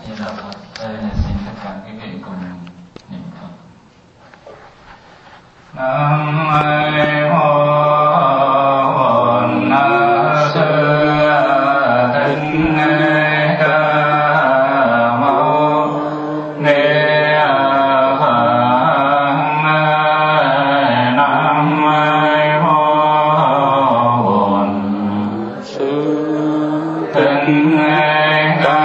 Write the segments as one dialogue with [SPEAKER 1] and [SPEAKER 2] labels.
[SPEAKER 1] Như là Phật. Đây là xin tất cả quý vị cùng niệm Phật. Nam mô Bổn Sư Thích Ca Mâu Ni Phật. Nam mô Bổn Sư Thích Ca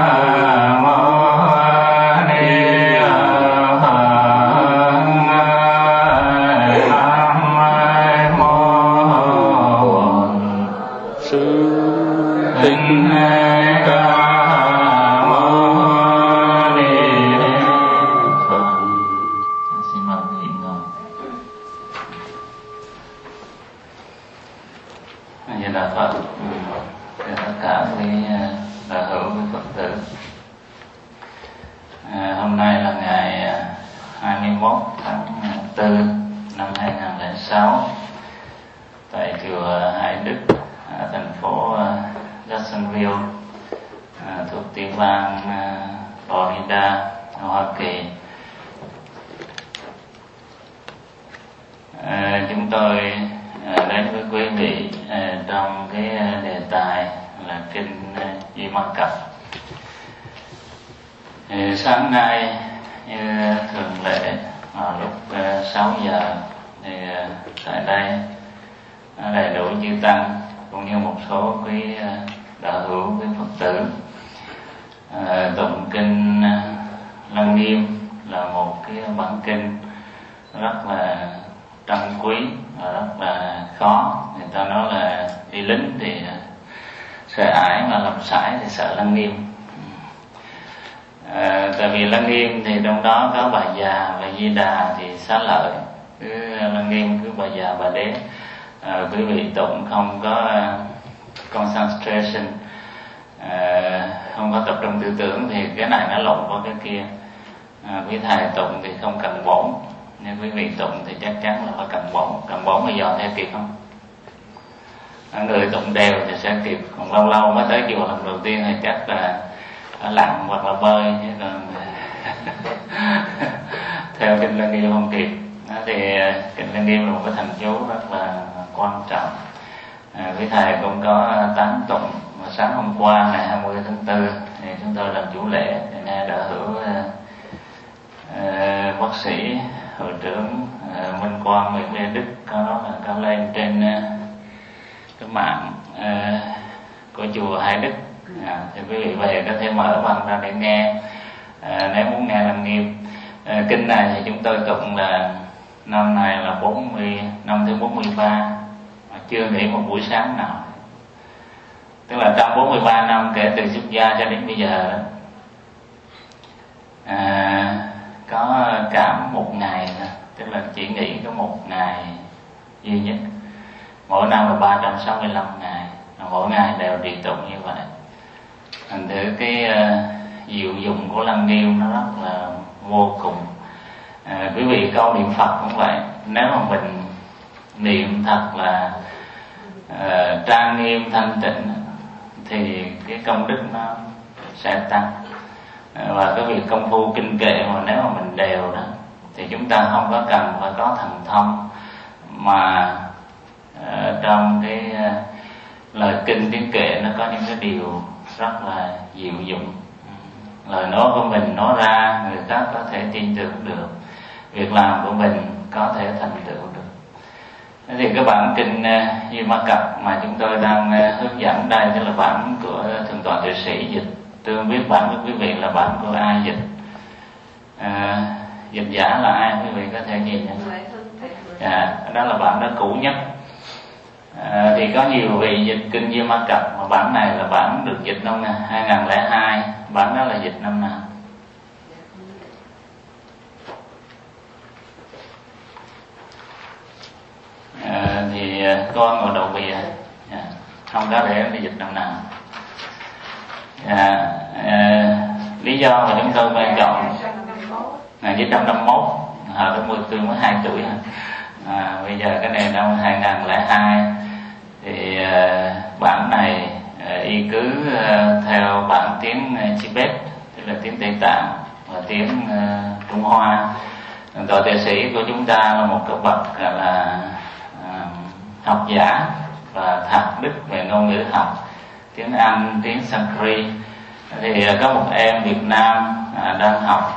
[SPEAKER 1] hôm nay là ngày 21 tháng 4 năm 2006 tại chùa Hải Đức, thành phố Jacksonville, thuộc tiểu bang Florida, Hoa Kỳ. Chúng tôi đến với quý vị trong cái đề tài là kinh Duy Ma Cập. Sáng nay như thường lệ vào lúc 6 giờ thì tại đây đầy đủ chư tăng cũng như một số quý đạo hữu, quý Phật tử tụng kinh Lăng Nghiêm, là một cái bản kinh rất là trân quý và rất là khó. Người ta nói là đi lính thì sợ ải mà làm sải thì sợ Lăng Nghiêm. Tại vì Lăng Nghiêm thì trong đó có Bà Già và Di Đà thì xá lợi, cứ Lăng Nghiêm cứ Bà Già Bà Đế. Quý vị tụng không có concentration, không có tập trung tư tưởng thì cái này nó lộn qua cái kia. Quý thầy tụng thì không cần bổn, nhưng quý vị tụng thì chắc chắn là phải cần bổn. Cần bổn bây giờ theo kịp không? Người tụng đều thì sẽ kịp, còn lâu lâu mới tới chùa lần đầu tiên thì chắc là lặn hoặc là bơi, chứ còn theo kinh Lăng Nghiêm không kịp. Thì kinh Lăng Nghiêm là một cái thành chú rất là quan trọng. Quý thầy cũng có tán tụng. Sáng hôm qua ngày 20 tháng 4 thì chúng tôi làm chủ lễ, thì nghe đạo hữu bác sĩ hội trưởng Minh Quang Nguyễn Lê Đức có lên trên cái mạng của chùa Hải Đức. Thì quý vị về có thể mở bằng ra để nghe. Nếu muốn nghe Lăng Nghiêm, kinh này thì chúng tôi tụng là năm này là năm thứ 43, mà chưa nghỉ một buổi sáng nào. Tức là trong 43 năm kể từ xuất gia cho đến bây giờ, có cảm một ngày, tức là chỉ nghỉ có một ngày duy nhất. Mỗi năm là 365 ngày, mỗi ngày đều trì tụng như vậy. Thành thử cái diệu dụng của Lăng Nghiêm nó rất là vô cùng. Quý vị câu niệm Phật cũng vậy, nếu mà mình niệm thật là trang nghiêm thanh tịnh thì cái công đức nó sẽ tăng. Và cái việc công phu kinh kệ mà nếu mà mình đều đó thì chúng ta không có cần phải có thần thông, mà trong cái lời kinh tiếng kệ nó có những cái điều rất là diệu dụng. Lời nói của mình nói ra người khác có thể tin tưởng được, việc làm của mình có thể thành tựu được. Thế thì cái bản kinh Duy Ma Cập mà chúng tôi đang hướng dẫn đây, tức là bản của Thượng tọa Tuệ Sĩ dịch. Tôi không biết bản của quý vị là bản của ai dịch. Dịch giả là ai quý vị có thể nhìn nhận. Đó là bản đó cũ nhất. Thì có nhiều vị dịch kinh Duy Ma Cập, mà bản này là bản được dịch năm 2002. Bản đó là dịch năm nào? Thì con ngồi đầu bìa, không có để nó dịch năm nào. Lý do mà chúng tôi quan chọn 1951, hồi đó tôi mới 2 tuổi. Bây giờ cái này năm 2002 thì bản này y cứ theo bản tiếng Tibet, tức tức là tiếng Tây Tạng và tiếng Trung Hoa. Tọa tuệ sĩ của chúng ta là một cấp bậc là học giả và thạc đức về ngôn ngữ học, tiếng Anh, tiếng Sanskrit. Thì có một em Việt Nam đang học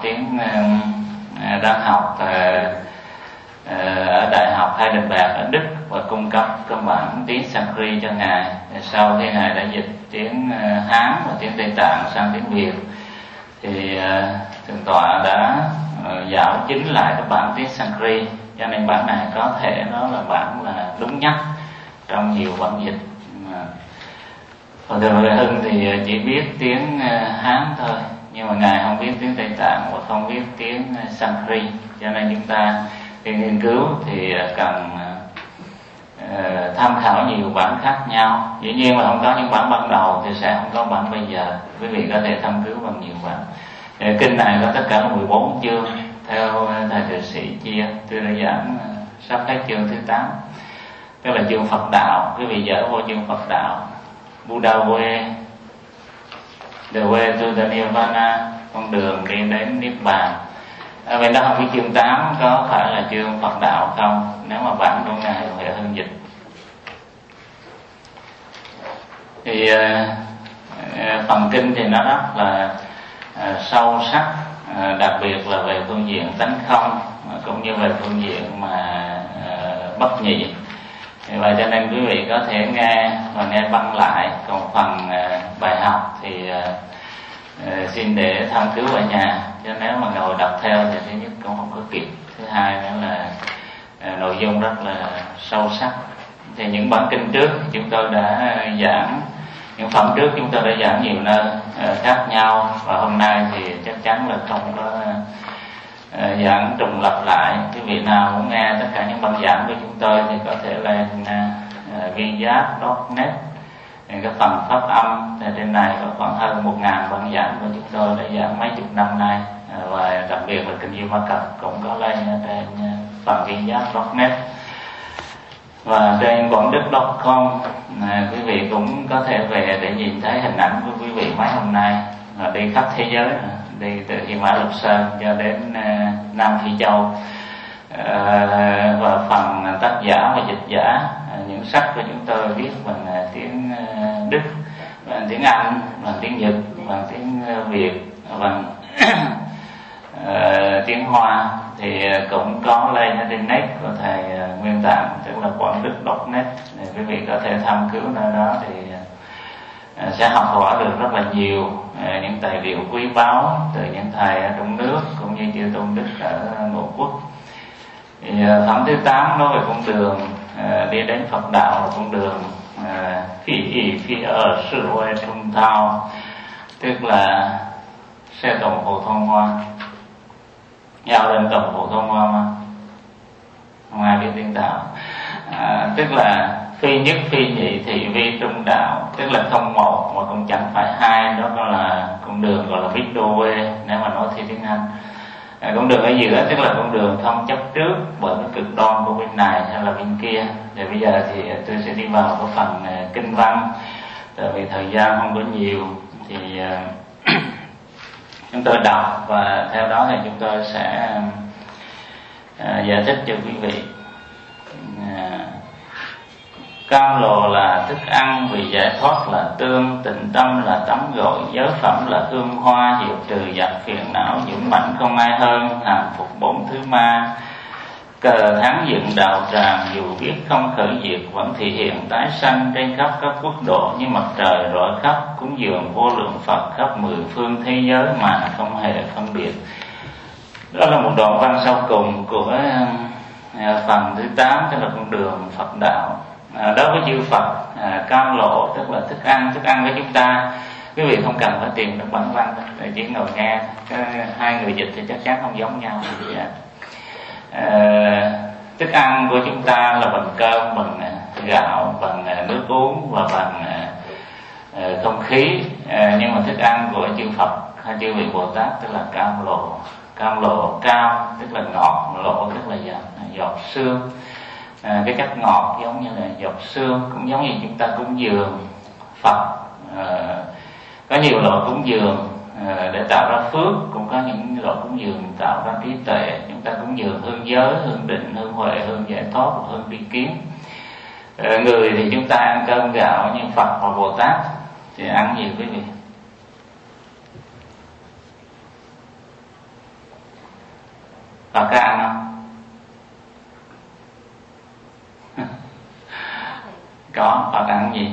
[SPEAKER 1] ở Đại học Heidelberg ở Đức và cung cấp cơ bản tiếng Sanskrit cho ngài. Sau khi ngài đã dịch tiếng Hán và tiếng Tây Tạng sang tiếng Việt thì thượng tọa đã giáo chính lại các bản tiếng Sanskrit, cho nên bản này có thể nó là bản là đúng nhất trong nhiều bản dịch. Còn Thượng Huệ Hưng thì chỉ biết tiếng Hán thôi, nhưng mà ngài không biết tiếng Tây Tạng và không biết tiếng Sanskrit, cho nên chúng ta khi nghiên cứu thì cần tham khảo nhiều bản khác nhau. Dĩ nhiên là không có những bản ban đầu thì sẽ không có bản bây giờ. Quý vị có thể tham cứu bằng nhiều bản. Kinh này có tất cả là 14 chương theo thầy Thượng sĩ chia. Tôi đã giảng sắp hết chương thứ 8, tức là chương Phật đạo. Quý vị dở vô chương Phật đạo, Buddha way, the way to the Nirvana, con đường đi đến Niết Bàn. Vậy đó không biết chương 8 có phải là chương Phật đạo không, nếu mà bản của ngài Huệ Hưng dịch. Thì phần kinh thì nó rất là sâu sắc, đặc biệt là về phương diện tánh không cũng như về phương diện mà bất nhị. Vậy cho nên quý vị có thể nghe và nghe băng lại. Còn phần bài học thì xin để tham cứu ở nhà, chứ nếu mà ngồi đọc theo thì thứ nhất cũng không có kịp, thứ hai nữa là nội dung rất là sâu sắc. Thì những bản kinh trước chúng tôi đã giảng, những phẩm trước chúng tôi đã giảng nhiều nơi khác nhau, và hôm nay thì chắc chắn là không có giảng trùng lặp lại. Quý vị nào muốn nghe tất cả những băng giảng của chúng tôi thì có thể lên vingiap.net. Cái phần pháp âm thì trên này có khoảng hơn 1.000 băng giảng của chúng tôi đã giảng mấy chục năm nay, và đặc biệt là kinh Duy Ma Cập cũng có lên trên phần vingiap.net. Và trên quảng-đức.com quý vị cũng có thể về để nhìn thấy hình ảnh của quý vị mấy hôm nay, là đi khắp thế giới, đi từ Hy Mã Lục Sơn cho đến Nam Phi Châu. Và phần tác giả và dịch giả những sách của chúng tôi viết bằng tiếng Đức, bằng tiếng Anh, bằng tiếng Nhật, bằng tiếng Việt, bằng tiếng Hoa thì cũng có lên ở trên net của thầy Nguyên Tạng, tức là quảng-đức.net. Quý vị có thể tham cứu nơi đó thì sẽ học hỏi được rất là nhiều những tài liệu quý báu từ những thầy ở trong nước cũng như chư tôn đức ở Ngũ Quốc. Thì phẩm thứ 8 nói về con đường đi đến Phật đạo, là con đường phi ở sự quay trung thao, tức là xe tổng phổ thông hoa, giao lên tổng phổ thông hoa mà không ai biết tiếng đạo. Tức là phi nhất phi nhị thị vi trung đạo, tức là không một mà cũng chẳng phải hai. Đó là con đường gọi là middle way nếu mà nói theo tiếng Anh. Con đường ở giữa tức là con đường không chấp trước bởi cái cực đoan của bên này hay là bên kia. Thì bây giờ thì tôi sẽ đi vào cái phần kinh văn, tại vì thời gian không có nhiều thì chúng tôi đọc và theo đó thì chúng tôi sẽ giải thích cho quý vị. Cam lồ là thức ăn, vì giải thoát là tương, tịnh tâm là tắm gội, giới phẩm là hương hoa, diệt trừ giặc phiền não, dũng mạnh không ai hơn, hàng phục 4 thứ ma. Cờ thắng dựng đạo tràng, dù biết không khởi diệt, vẫn thị hiện tái sanh trên khắp các quốc độ như mặt trời rọi khắp, cúng dường vô lượng Phật khắp 10 phương thế giới mà không hề phân biệt. Đó là một đoạn văn sau cùng của phần thứ 8, tức là con đường Phật đạo. Đối với chư Phật, cam lộ tức là thức ăn của chúng ta. Quý vị không cần phải tìm được bản văn, chỉ ngồi nghe. Hai người dịch thì chắc chắn không giống nhau. Thức ăn của chúng ta là bằng cơm, bằng gạo, bằng nước uống và bằng không khí. Nhưng mà thức ăn của chư Phật hay chư vị Bồ Tát tức là cam lộ. Cam lộ cao tức là ngọt, lộ tức là giọt sương. Cái chất ngọt giống như là giọt sương, cũng giống như chúng ta cúng dường Phật. Có nhiều loại cúng dường, để tạo ra phước, cũng có những loại cúng dường tạo ra trí tuệ. Chúng ta cúng dường hương giới, hương định, hương huệ, hương giải thoát, hương tri kiến. Người thì chúng ta ăn cơm gạo, như Phật và Bồ Tát thì ăn gì quý vị? Phật có ăn không? Có. Phật ăn gì?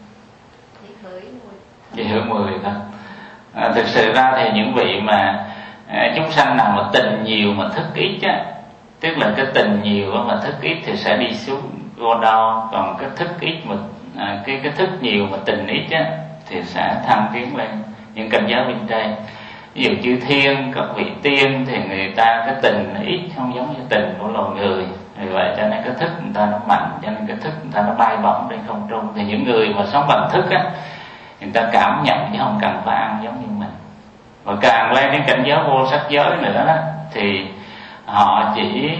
[SPEAKER 1] Vị hưởng 10 thôi. Thực sự ra thì những vị mà chúng sanh nào mà tình nhiều mà thức ít á, tức là cái tình nhiều mà thức ít thì sẽ đi xuống go down, còn cái thức ít mà cái thức nhiều mà tình ít á thì sẽ thăng tiến lên những cảnh giới bên trên. Ví dụ chư thiên, các vị tiên thì người ta cái tình ít, không giống như tình của loài người. Vì vậy cho nên cái thức người ta nó mạnh, cho nên cái thức người ta nó bay bổng trên không trung. Thì những người mà sống bằng thức á, người ta cảm nhận chứ không cần phải ăn giống như mình. Và càng lên đến cảnh giới vô sắc giới nữa đó, thì họ chỉ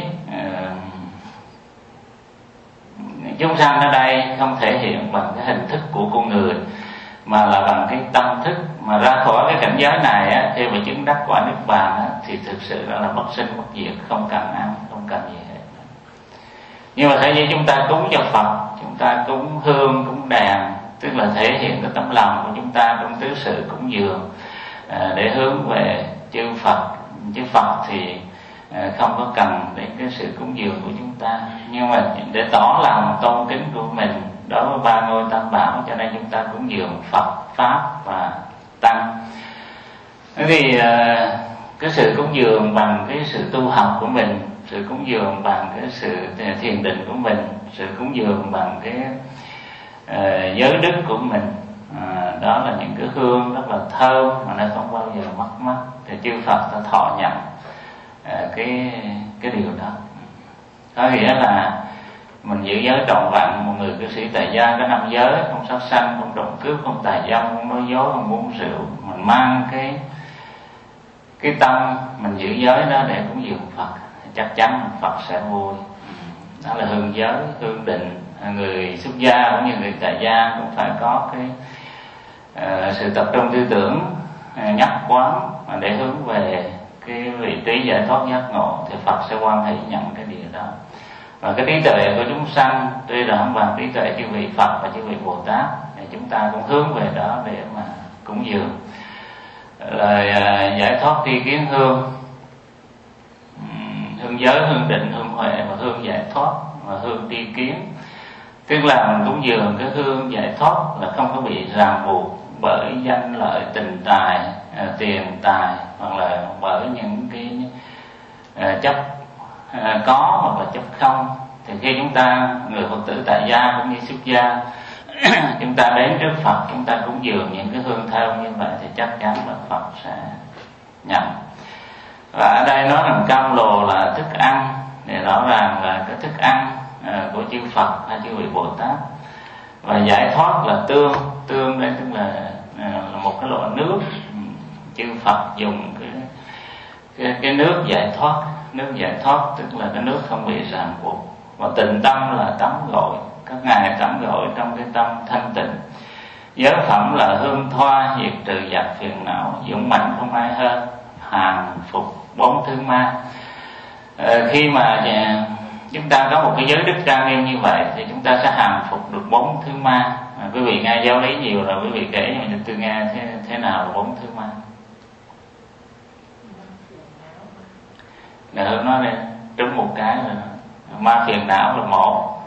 [SPEAKER 1] chúng sanh ở đây không thể hiện bằng cái hình thức của con người, mà là bằng cái tâm thức. Mà ra khỏi cái cảnh giới này á, khi mà chứng đắc quả niết bàn á, thì thực sự là bất sinh bất diệt, không cần ăn, không cần gì hết. Nhưng mà thay vì chúng ta cúng cho Phật, chúng ta cúng hương, cúng đèn, tức là thể hiện cái tấm lòng của chúng ta trong tứ sự cúng dường để hướng về chư Phật. Chư Phật thì không có cần đến cái sự cúng dường của chúng ta, nhưng mà để tỏ lòng tôn kính của mình đối với ba ngôi tam bảo, cho nên chúng ta cúng dường Phật, Pháp và Tăng. Thế thì cái sự cúng dường bằng cái sự tu học của mình, sự cúng dường bằng cái sự thiền định của mình, sự cúng dường bằng cái giới đức của mình, đó là những cái hương rất là thơm mà nó không bao giờ mất mắt, thì chư Phật ta thọ nhận cái điều đó. Có nghĩa là mình giữ giới trọn vẹn. Một người cư sĩ tại gia có 5 giới: không sát sanh, không trộm cướp, không tà dâm, không nói dối, không uống rượu. Mình mang cái tâm mình giữ giới đó để cúng dường Phật, chắc chắn Phật sẽ vui. Đó là hương giới, hương định. Người xuất gia cũng như người tại gia cũng phải có cái sự tập trung tư tưởng, nhắc quán để hướng về cái vị trí giải thoát giác ngộ, thì Phật sẽ quan hệ nhận cái điều đó. Và cái trí tuệ của chúng sanh tuy là không bằng trí tuệ chư vị Phật và chư vị Bồ Tát, thì chúng ta cũng hướng về đó để mà cúng dường. Lời giải thoát tri kiến hương, hương giới, hương định, hương huệ và hương giải thoát và hương tri kiến. Tức là mình cúng dường cái hương giải thoát là không có bị ràng buộc bởi danh lợi, tình tài, tiền tài, hoặc là bởi những cái chấp có hoặc là chấp không. Thì khi chúng ta, người Phật tử tại gia cũng như xuất gia, chúng ta đến trước Phật, chúng ta cúng dường những cái hương thơm như vậy thì chắc chắn là Phật sẽ nhận. Và ở đây nói rằng cam lồ là thức ăn, thì rõ ràng là cái thức ăn của chư Phật hay chư vị Bồ Tát. Và giải thoát là tương đây, tức là một cái loại nước chư Phật dùng cái nước giải thoát. Nước giải thoát tức là cái nước không bị ràng buộc. Và tịnh tâm là tắm gội, các ngài tắm gội trong cái tâm thanh tịnh. Giới phẩm là hương thoa, diệt trừ giặc phiền não, dũng mạnh không ai hơn, hàng phục 4 thứ ma. Khi mà chúng ta có một cái giới đức trang nghiêm như vậy thì chúng ta sẽ hàng phục được 4 thứ ma. Quý vị nghe giáo lý nhiều rồi, quý vị kể cho tôi nghe thế nào là 4 thứ ma. Là Hương nói đây, trúng một cái rồi. Ma phiền não là 1,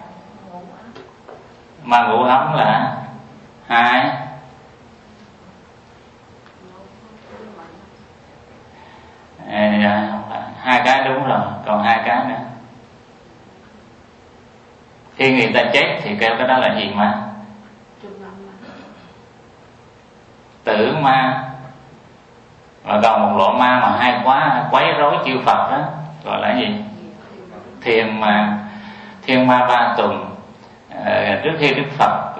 [SPEAKER 1] ma ngủ ấm là 2, hai cái đúng rồi, còn 2 cái nữa. Khi người ta chết thì kêu cái đó là gì ma? Tử ma. Và còn một loại ma mà hay quá, quấy rối chư Phật đó, gọi là gì? Thiền ma. Thiên ma Ba Tuần. Trước khi Đức Phật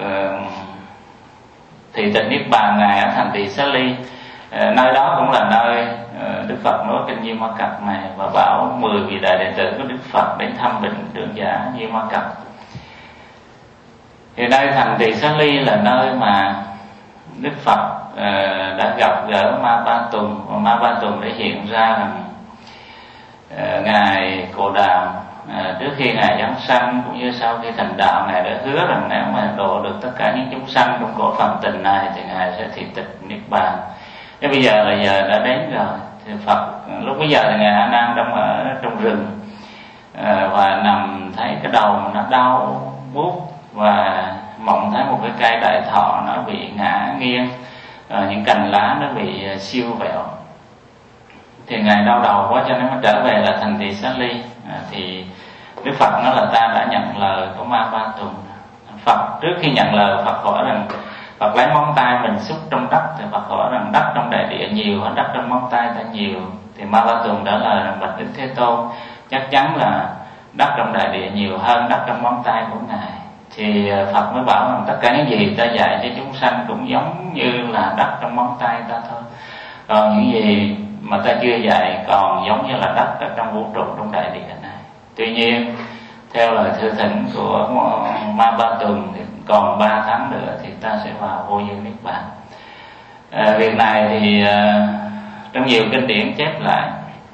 [SPEAKER 1] thị tịnh niết bàn, ngài ở thành thị Xá Ly, nơi đó cũng là nơi Đức Phật nói kinh Di Ma Cật này, và bảo 10 vị đại đệ tử của Đức Phật đến thăm bình trưởng giả Di Ma Cật. Thì nơi thành thị Xá Ly là nơi mà Đức Phật đã gặp gỡ Ma Ba Tuần, và Ma Ba Tuần để hiện ra rằng ngài Cồ Đàm trước khi ngài giáng sanh cũng như sau khi thành đạo, ngài đã hứa rằng nếu mà độ được tất cả những chúng sanh trong cõi phàm tình này thì ngài sẽ thị tịch niết bàn. Thế bây giờ là giờ đã đến rồi, thì Phật lúc bây giờ thì ngài A Nan đang ở trong rừng và nằm thấy cái đầu nó đau buốt và mộng thấy một cái cây đại thọ nó bị ngã nghiêng, những cành lá nó bị siêu vẹo, thì ngài đau đầu quá cho nên mới trở về là thành thị Xá Ly. Thì Đức Phật nói là ta đã nhận lời của Ma Ba Tuần. Phật trước khi nhận lời, Phật hỏi rằng, Phật lấy móng tay mình xúc trong đất, thì Phật hỏi rằng đất trong đại địa nhiều hay đất trong móng tay ta nhiều? Thì Ma Ba Tuần trả lời rằng, bạch Đức Thế Tôn, chắc chắn là đất trong đại địa nhiều hơn đất trong móng tay của ngài. Thì Phật mới bảo rằng tất cả những gì ta dạy cho chúng sanh cũng giống như là đất trong móng tay ta thôi, còn những gì mà ta chưa dạy còn giống như là đất ở trong vũ trụ, trong đại địa này. Tuy nhiên theo lời thư thỉnh của Ma Ba Tuần thì còn 3 tháng nữa thì ta sẽ vào vô vi niết bàn. Việc này thì trong nhiều kinh điển chép lại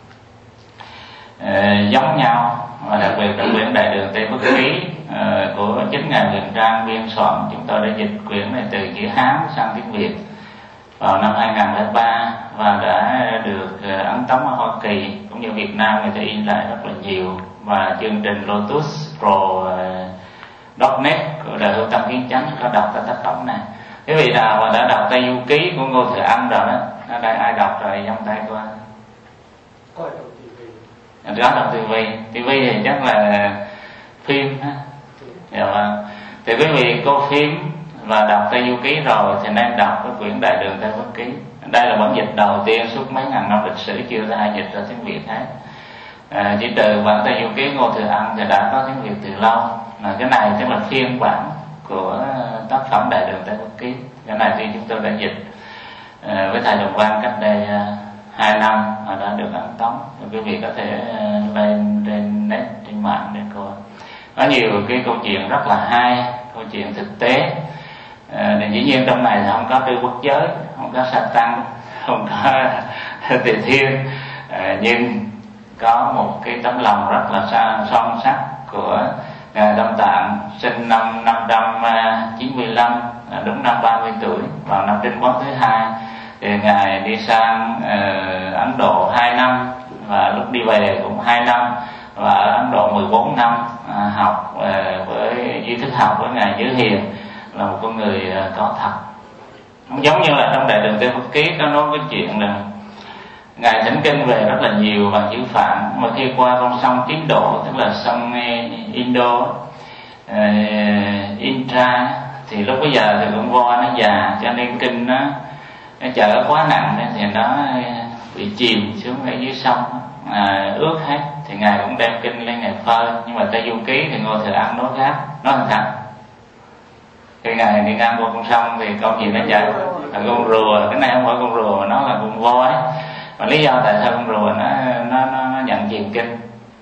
[SPEAKER 1] giống nhau, và đặc biệt trong quyển Đại Đường Tây Bất Ký của chính ngài Huyền Trang biên soạn. Chúng tôi đã dịch quyển này từ chữ Hán sang tiếng Việt vào năm 2003 và đã được ấn tống ở Hoa Kỳ cũng như Việt Nam, người ta in lại rất là nhiều. Và chương trình Lotus Pro.net của Đại Hữu Tâm Kiến Chánh có đọc cái tác phẩm này. Quý vị nào mà đã đọc Tây Du Ký của Ngô Thừa Ân rồi đó, ở đây ai đọc rồi giông tay qua? Có đọc TV. TV thì chắc là phim ha. Thì quý vị coi phim và đọc Tây Du Ký rồi thì nên đọc cái quyển Đại Đường Tây Bất Ký. Đây là bản dịch đầu tiên suốt mấy ngàn năm lịch sử chưa có ai dịch ra tiếng Việt hết. Chỉ trừ bản Tây Du Ký Ngô Thừa Ân thì đã có tiếng Việt từ lâu. Cái này tức là phiên bản của tác phẩm Đại Đường Tây Bất Ký. Cái này thì chúng tôi đã dịch với thầy Đồng Văn cách đây 2 năm và đã được ấn tống. Quý vị có thể lên trên net, trên mạng để coi. Có nhiều cái câu chuyện rất là hay, câu chuyện thực tế. Dĩ nhiên trong này thì không có Tư Quốc Giới, không có Satan, không có Tỳ Thiên, nhưng có một cái tấm lòng rất là son sắc của ngài Tâm Tạng, sinh năm 595, đúng năm 30 tuổi, vào năm Trinh Quán thứ 2. Thì ngài đi sang Ấn Độ 2 năm và lúc đi về cũng 2 năm, và ở Ấn Độ 14 năm học với duy thức học với ngài Giới Hiền, là một con người có thật. Không giống như là trong Đại Đường Tây Bất Ký có nói cái chuyện là ngài thỉnh kinh về rất là nhiều và chữ Phạn, mà khi qua con sông Tín Độ, tức là sông Indo, Indra, thì lúc bây giờ thì con voi nó già cho nên kinh nó chở quá nặng nên thì nó bị chìm xuống ở dưới sông, ướt hết. Thì ngài cũng đem kinh lên ngài phơi. Nhưng mà Tây Du Ký thì Ngô Thừa Ân nói khác, nói thằng thật. Khi ngài đi ngang qua con sông thì con gì nó chạy là con rùa, cái này không phải con rùa mà nó là con voi. Mà lý do tại sao con rùa nó nhận chìm kinh?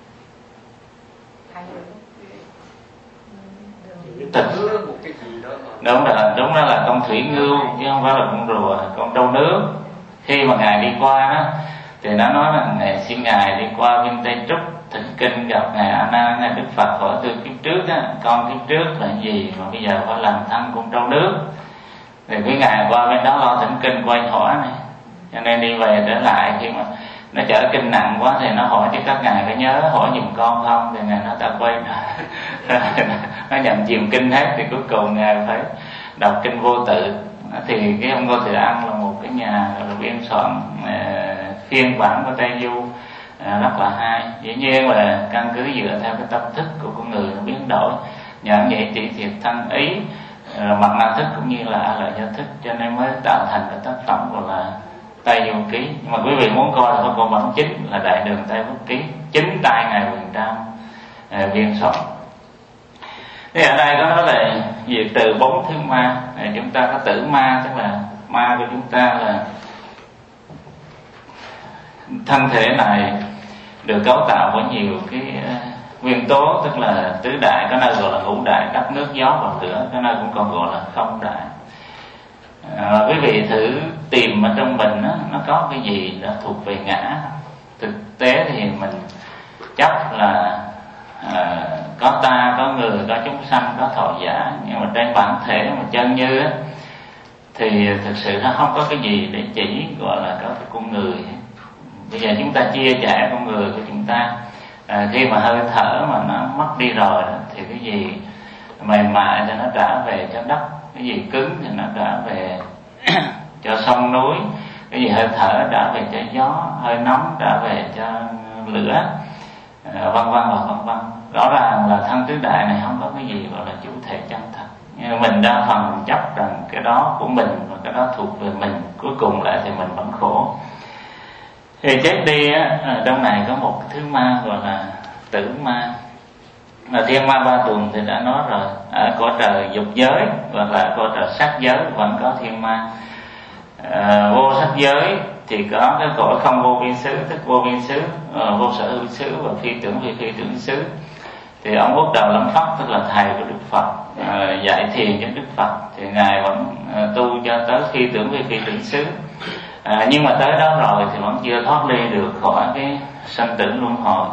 [SPEAKER 1] Tịch. Đúng đó là con thủy ngưu chứ không phải là con rùa, con trâu nước. Khi mà ngài đi qua đó thì nó nói là ngài xin ngài đi qua bên Tây Trúc thỉnh kinh gặp ngài A Nan. Ngài Đức Phật hỏi từ kiếp trước đó, con kiếp trước là gì mà bây giờ phải làm thân con trâu nước. Thì cái ngài qua bên đó lo thỉnh kinh quay hỏi này, cho nên đi về trở lại khi mà nó chở kinh nặng quá thì nó hỏi chứ các ngài có nhớ hỏi giùm con không, thì ngài nói ta quên nó nhận chìm kinh hết. Thì cuối cùng ngài phải đọc kinh Vô Tự. Thì cái ông Ngô Thừa Ân là một cái nhà biên soạn phiên bản của Tây Du rất là hay. Dĩ nhiên là căn cứ dựa theo cái tâm thức của con người nó biến đổi, nhẫn nhị tỷ thiệt thân ý, mặt na thức cũng như là a lợi do thức, cho nên mới tạo thành cái tác phẩm gọi là Tây Du Ký. Nhưng mà quý vị muốn coi là có con bản chính là Đại Đường Tây Bất Ký, chính tay ngài Huyền Trang biên soạn. Thì ở đây có nói là diệt trừ 4 thứ ma. Chúng ta có tử ma, tức là ma của chúng ta là thân thể này được cấu tạo với nhiều cái nguyên tố, tức là tứ đại, có nơi gọi là ngũ đại, đất nước gió và lửa, có nơi cũng còn gọi là không đại. Quý vị thử tìm ở trong mình nó có cái gì đó thuộc về ngã. Thực tế thì mình chấp là có ta, có người, có chúng sanh, có thọ giả, nhưng mà trên bản thể mà chân như á, thì thực sự nó không có cái gì để chỉ gọi là có cái con người. Bây giờ chúng ta chia sẻ con người của chúng ta, khi mà hơi thở mà nó mất đi rồi đó, thì cái gì mềm mại thì nó trả về cho đất, cái gì cứng thì nó trả về cho sông núi, cái gì hơi thở trả về cho gió, hơi nóng trả về cho lửa, vân vân và vân vân. Rõ ràng là thân tứ đại này không có cái gì gọi là chủ thể chân thật, nhưng mình đa phần chấp rằng cái đó của mình và cái đó thuộc về mình, cuối cùng lại thì mình vẫn khổ. Thì chết đi á, trong này có một thứ ma gọi là tử ma. Thiên ma ba tuần thì đã nói rồi, ở cõi trời dục giới hoặc là cõi trời sắc giới vẫn có thiên ma. Vô sắc giới thì có cái cõi không vô biên xứ, tức vô biên xứ, vô sở hữu xứ và phi tưởng phi tưởng xứ. Thì ông Úc Đào Lâm Phất, tức là thầy của Đức Phật, dạy thiền cho Đức Phật, thì ngài vẫn tu cho tới phi tưởng phi tưởng xứ. Nhưng mà tới đó rồi thì vẫn chưa thoát ly được khỏi cái sanh tử luân hồi.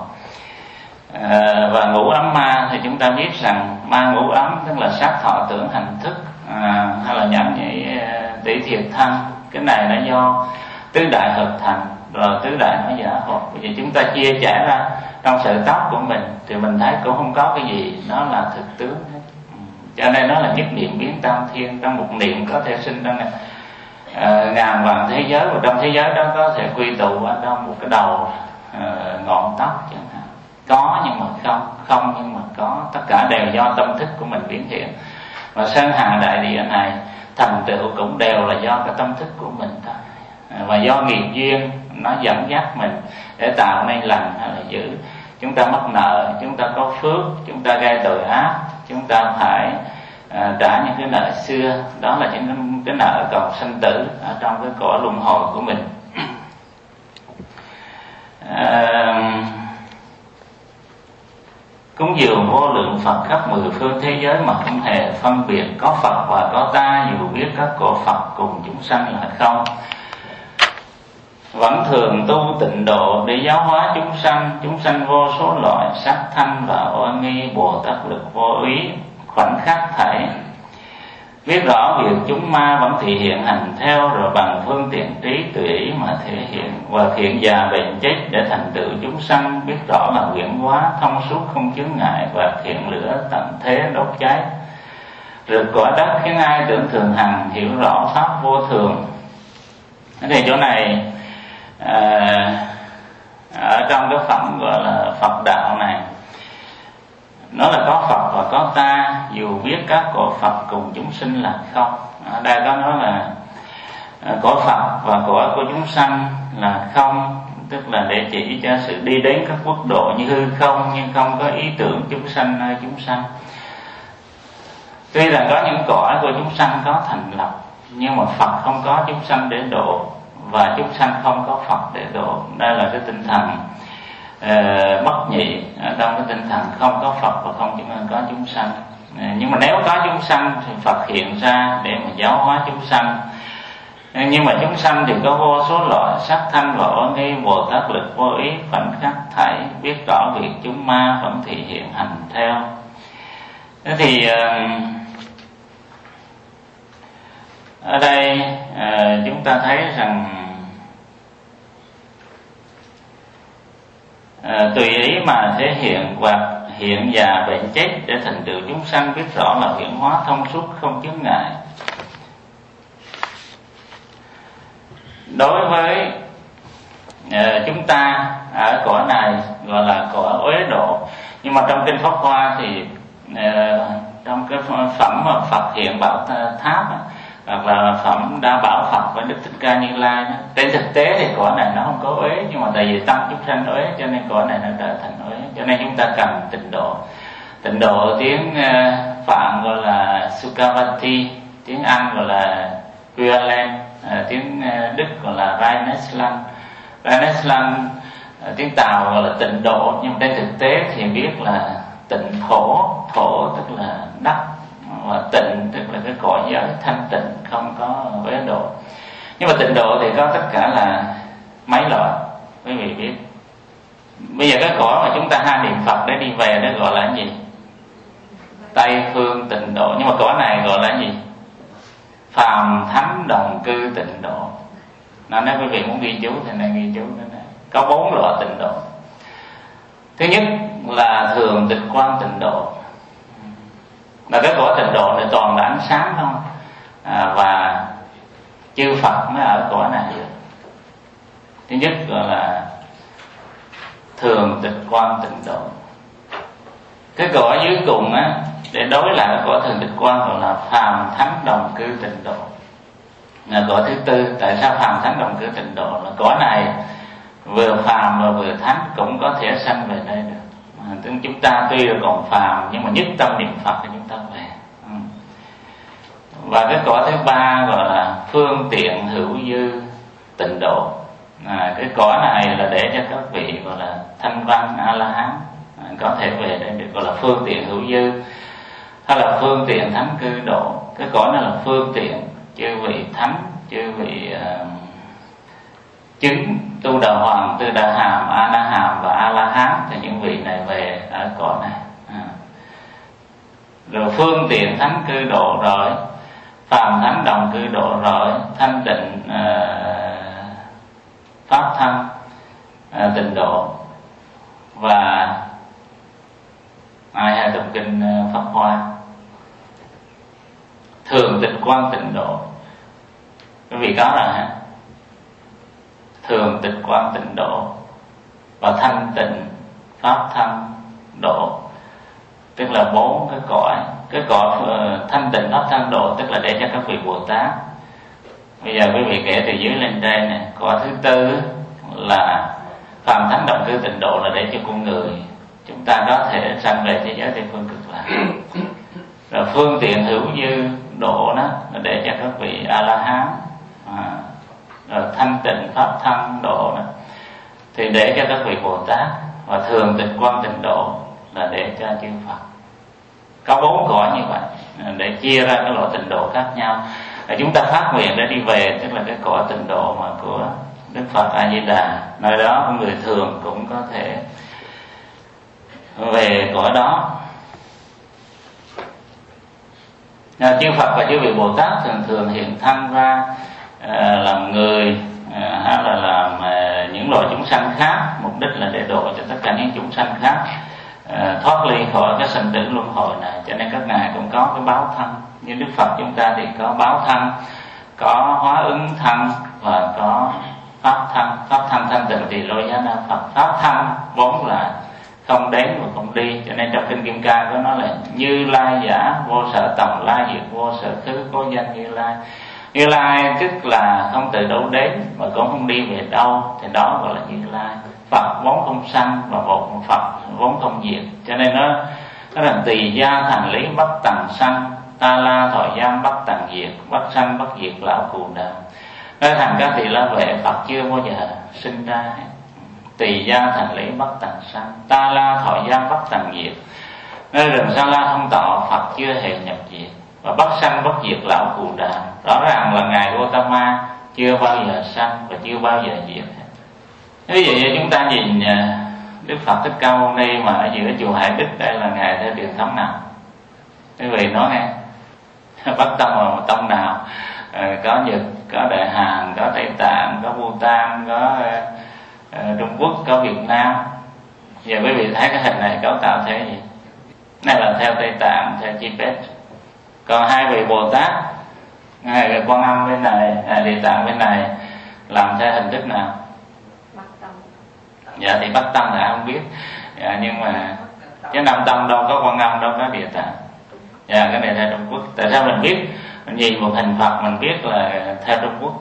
[SPEAKER 1] Và ngũ ấm ma thì chúng ta biết rằng ma ngũ ấm tức là sắc thọ tưởng hành thức, hay là nhẫn nhị tỷ thiệt thân. Cái này là do tứ đại hợp thành, rồi tứ đại nó giả hợp. Bây giờ chúng ta chia sẻ ra trong sợi tóc của mình thì mình thấy cũng không có cái gì nó là thực tướng hết. Cho nên nó là nhất niệm biến tam thiên, trong một niệm có thể sinh ra ngàn vạn thế giới, và trong thế giới đó có thể quy tụ ở trong một cái đầu ngọn tóc chẳng hạn. Có nhưng mà không, không nhưng mà có, tất cả đều do tâm thức của mình biến hiện. Và sơn hà đại địa này thành tựu cũng đều là do cái tâm thức của mình thôi, và do nghiệp duyên nó dẫn dắt mình để tạo nên lành hay là dữ. Chúng ta mắc nợ, chúng ta có phước, chúng ta gây tội ác, chúng ta phải trả những cái nợ xưa, đó là những cái nợ còn sanh tử ở trong cái cõi luân hồi của mình. Cúng dường vô lượng Phật khắp mười phương thế giới mà không hề phân biệt có Phật và có ta, dù biết các cõi Phật cùng chúng sanh là không. Vẫn thường tu tịnh độ để giáo hóa chúng sanh vô số loại, sắc thanh và oai nghi, Bồ Tát lực vô ý, khoảnh khắc thảy. Biết rõ việc chúng ma vẫn thị hiện hành theo, rồi bằng phương tiện trí tùy ý mà thể hiện, và thiện già bệnh chết để thành tựu chúng sanh. Biết rõ là huyễn hóa thông suốt không chướng ngại, và thiện lửa tận thế đốt cháy. Rực cõi đất khiến ai tưởng thường hằng, hiểu rõ pháp vô thường. Thì chỗ này ở trong cái phẩm gọi là Phật đạo này, nó là có Phật và có ta, dù biết các cõi Phật cùng chúng sinh là không. Ở đây có nói là cõi Phật và cõi của chúng sanh là không, tức là để chỉ cho sự đi đến các quốc độ như hư không, nhưng không có ý tưởng chúng sanh nơi chúng sanh. Tuy là có những cõi của chúng sanh có thành lập, nhưng mà Phật không có chúng sanh để độ, và chúng sanh không có Phật để độ. Đây là cái tinh thần bất nhị ở trong cái tinh thần không có Phật và không có chúng sanh. Nhưng mà nếu có chúng sanh thì Phật hiện ra để mà giáo hóa chúng sanh. Nhưng mà chúng sanh thì có vô số loại, sắc thanh và oai nghi, Bồ Tát lực vô ý, khoảnh khắc thảy. Biết rõ việc chúng ma vẫn thị hiện hành theo. Thế thì ở đây chúng ta thấy rằng tùy ý mà thể hiện, và hiện già bệnh chết để thành tựu chúng sanh. Biết rõ là hiện hóa thông suốt không chướng ngại. Đối với chúng ta ở cõi này gọi là cõi uế độ, nhưng mà trong kinh Pháp Hoa thì trong cái phẩm mà Phật hiện bảo tháp hoặc là phẩm đa bảo Phật với Đức Thích Ca Như Lai, trên thực tế thì cõi này nó không có uế, nhưng mà tại vì tâm chúng sanh uế cho nên cõi này nó trở thành uế. Cho nên chúng ta cần tịnh độ. Tịnh độ tiếng Phạn gọi là Sukhavati, tiếng Anh gọi là Pureland, tiếng Đức gọi là Rainesland. Rainesland tiếng Tàu gọi là tịnh độ, nhưng trên thực tế thì biết là tịnh thổ, thổ tức là đất, và tịnh tức là cái cõi giới thanh tịnh, không có uế độ. Nhưng mà tịnh độ thì có tất cả là mấy loại, quý vị biết. Bây giờ cái cõi mà chúng ta hay niệm Phật để đi về đó gọi là cái gì? Tây phương tịnh độ. Nhưng mà cõi này gọi là cái gì? Phàm thánh đồng cư tịnh độ. Nên nếu quý vị muốn ghi chú thì nên ghi chú cái này. Có 4 loại tịnh độ. Thứ nhất là thường tịch quan tịnh độ, là cái cõi tịnh độ này toàn là ánh sáng thôi, và chư Phật mới ở cõi này được. Thứ nhất là thường tịch quan tịnh độ. Cái cõi dưới cùng á, để đối lại cái cõi thường tịch quan gọi là phàm thánh đồng cư tịnh độ, là cõi thứ tư. Tại sao phàm thánh đồng cư tịnh độ? Là cõi này vừa phàm và vừa thánh cũng có thể sanh về đây được. Chúng ta tuy là còn phàm nhưng mà nhất tâm niệm Phật thì chúng ta về. Và cái cõi thứ ba gọi là phương tiện hữu dư tịnh độ. Cái cõi này là để cho các vị gọi là thanh văn A La Hán có thể về đây được, gọi là phương tiện hữu dư, hay là phương tiện thánh cư độ. Cái cõi này là phương tiện chư vị thánh, chư vị chứng tu đà hoàng, tư đà hàm, a na hàm và a la hán, thì những vị này về ở cõi này. Rồi phương tiện thánh cư độ rồi, phàm thánh đồng cư độ rồi, thanh tịnh pháp thân tịnh độ, và ai hay đọc kinh Pháp Hoa thường tịch quan tịnh độ. Quý vị có rồi hả? Thường tịch quan tịnh độ và thanh tịnh pháp thân độ, tức là 4 cái cõi. Cái cõi thanh tịnh pháp thân độ tức là để cho các vị Bồ Tát. Bây giờ quý vị kể từ dưới lên trên này. Cõi thứ tư là phàm thánh đồng cư tịnh độ, là để cho con người chúng ta có thể sanh về thế giới Tây phương cực lạc. Rồi phương tiện hữu dư độ đó là để cho các vị A La Hán. Rồi thanh tịnh pháp thân độ đó thì để cho các vị Bồ Tát. Và thường tịch quan tịnh độ là để cho chư Phật. Có 4 cõi như vậy để chia ra các loại tịnh độ khác nhau. Chúng ta phát nguyện để đi về, tức là cái cõi tịnh độ mà của Đức Phật A Di Đà. Nơi đó người thường cũng có thể về cõi đó. Chư Phật và chư vị Bồ Tát thường thường hiện thân ra làm người, hay là làm những loài chúng sanh khác, mục đích là để độ cho tất cả những chúng sanh khác thoát ly khỏi cái sinh tử luân hồi này. Cho nên các ngài cũng có cái báo thân. Như Đức Phật chúng ta thì có báo thân, có hóa ứng thân và có pháp thân. Pháp thân thanh tịnh thì lôi giá na Phật. Pháp thân vốn là không đến và không đi, cho nên trong kinh Kim Cang có nói là Như Lai giả vô sở tòng lai diệt vô sở khứ cố danh Như Lai. Như Lai tức là không từ đâu đến mà cũng không đi về đâu, thì đó gọi là Như Lai. Phật vốn không sanh và một Phật vốn không diệt, cho nên nó là tỳ gia thành lý bất tầng sanh, ta la thọ giam bất tầng diệt, bất sanh bất diệt lão cù đàm. Nói thành các tỳ la vệ Phật chưa bao giờ sinh ra. Tỳ gia thành lý bất tầng sanh, ta la thọ giam bất tầng diệt. Nơi rừng Sa La không tọa Phật chưa hề nhập diệt, và bất sanh bất diệt lão cù đàm. Rõ ràng là ngài Gotama chưa bao giờ sanh và chưa bao giờ diệt. Ví dụ như chúng ta nhìn Đức Phật Thích Ca Mâu Ni mà ở giữa chùa Hải Đức, đây là ngài theo truyền thống nào? Quý vị nói nghe, Bắc Tông là một tông nào? Có Nhật, có Đại Hàn, có Tây Tạng, có Bhutan, có Trung Quốc, có Việt Nam. Giờ quý vị thấy cái hình này cấu tạo thế gì? Này là theo Tây Tạng, theo Tibet. Còn hai vị Bồ Tát, ngài Quan Âm bên này, Địa Tạng bên này, làm theo hình thức nào?
[SPEAKER 2] Bắc Tông.
[SPEAKER 1] Dạ thì Bắc Tông là không biết. Dạ, nhưng mà chứ Nam Tông đâu có Quan Âm, đâu có Địa Tạng. Dạ, cái này theo Trung Quốc. Tại sao mình biết? Mình nhìn một hình Phật mình biết là theo Trung Quốc.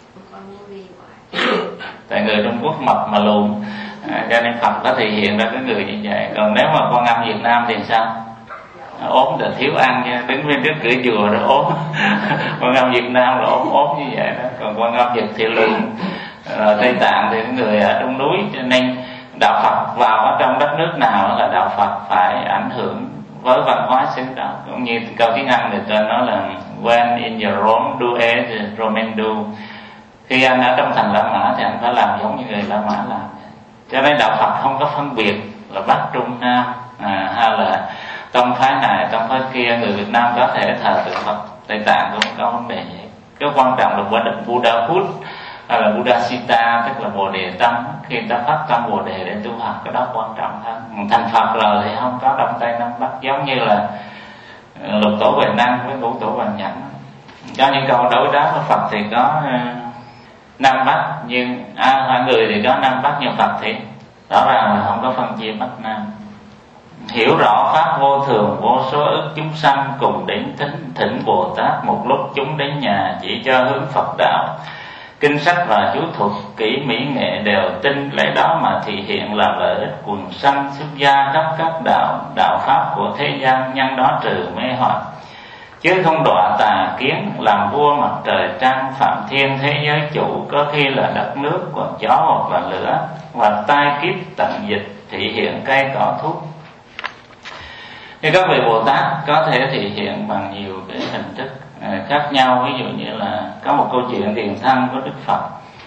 [SPEAKER 1] Tại người Trung Quốc mập mà lùn, cho nên Phật có thể hiện ra cái người như vậy. Còn nếu mà Quan Âm Việt Nam thì sao? Ốm là thiếu ăn nha, đứng bên trước cửa chùa rồi ốm. Quan Âm Việt Nam là ốm như vậy đó. Còn Quan Âm Việt thì lùn. Rồi Tây Tạng thì người ở trong núi, cho nên đạo Phật vào ở trong đất nước nào là đạo Phật phải ảnh hưởng với văn hóa xứ đó. Cũng như câu tiếng Anh người ta nói là when in your Rome, do as the Roman do. Khi anh ở trong thành La Mã thì anh phải làm giống như người La Mã làm. Cho nên đạo Phật không có phân biệt là Bắc Trung Nam, hay là tông phái này tông phái kia. Người Việt Nam có thể thờ tượng Phật Tây Tạng cũng không có vấn đề gì. Cái quan trọng là Buddhahood hay là Buddhasita, tức là Bồ Đề tâm. Khi ta phát tâm Bồ Đề để tu học, cái đó quan trọng hơn. Thành Phật rồi thì không có Đông Tây Nam Bắc, giống như là Lục Tổ Huệ Năng với Ngũ Tổ Hoàng Nhẫn. Có những câu đối đáp với Phật thì có Nam Bắc, nhưng hai người thì có Nam Bắc, nhưng Phật thì rõ ràng là không có phân chia Bắc Nam. Hiểu rõ pháp vô thường, vô số ức chúng sanh cùng đến thỉnh Bồ Tát. Một lúc chúng đến nhà chỉ cho hướng Phật đạo. Kinh sách và chú thuật kỹ mỹ nghệ đều tin, lấy đó mà thị hiện là lợi ích quần sanh. Xuất gia khắp các đạo pháp của thế gian, nhân đó trừ mê hoặc. Chứ không đọa tà kiến, làm vua mặt trời trăng. Phạm thiên thế giới chủ, có khi là đất nước, hoặc gió hoặc là lửa, hoặc tai kiếp tận dịch, thị hiện cây cỏ thuốc. Thì các vị Bồ Tát có thể thị hiện bằng nhiều cái hình thức khác nhau. Ví dụ như là có một câu chuyện tiền thân của Đức Phật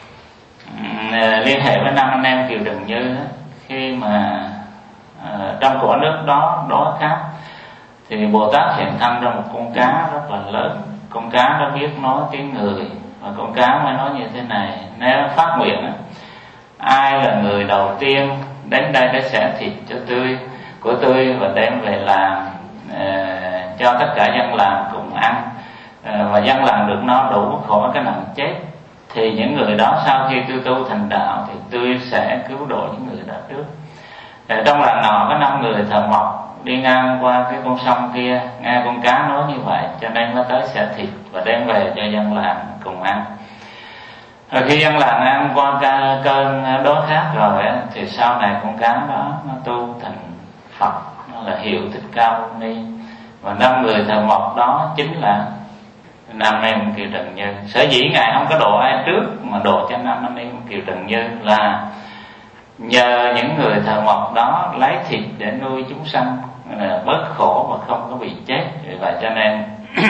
[SPEAKER 1] liên hệ với năm anh em Kiều Trần Như. Khi mà trong cõi nước đó đói khát thì Bồ Tát hiện thân ra một con cá rất là lớn. Con cá nó biết nói tiếng người, và con cá mới nói như thế này: nếu phát nguyện, ai là người đầu tiên đến đây để xẻ thịt của tôi và đem về làm cho tất cả dân làng cùng ăn, và dân làng được no đủ khỏi cái nạn chết, thì những người đó sau khi tôi tu thành đạo thì tôi sẽ cứu độ những người đó trước. Trong làng nọ có 5 người thợ mộc đi ngang qua cái con sông kia, nghe con cá nói như vậy cho nên nó tới xẻ thịt và đem về cho dân làng cùng ăn. Rồi khi dân làng ăn qua cơn đói khát rồi thì sau này con cá đó nó tu thành Phật, nó là Hiệu Thích Ca Mâu Ni. Và 5 người thợ mộc đó chính là Nam Em Kiều Trần Như. Sở dĩ Ngài không có độ ai trước mà độ cho Nam Em Kiều Trần Như là nhờ những người thợ mộc đó lấy thịt để nuôi chúng sanh bớt khổ và không có bị chết. Vì vậy cho nên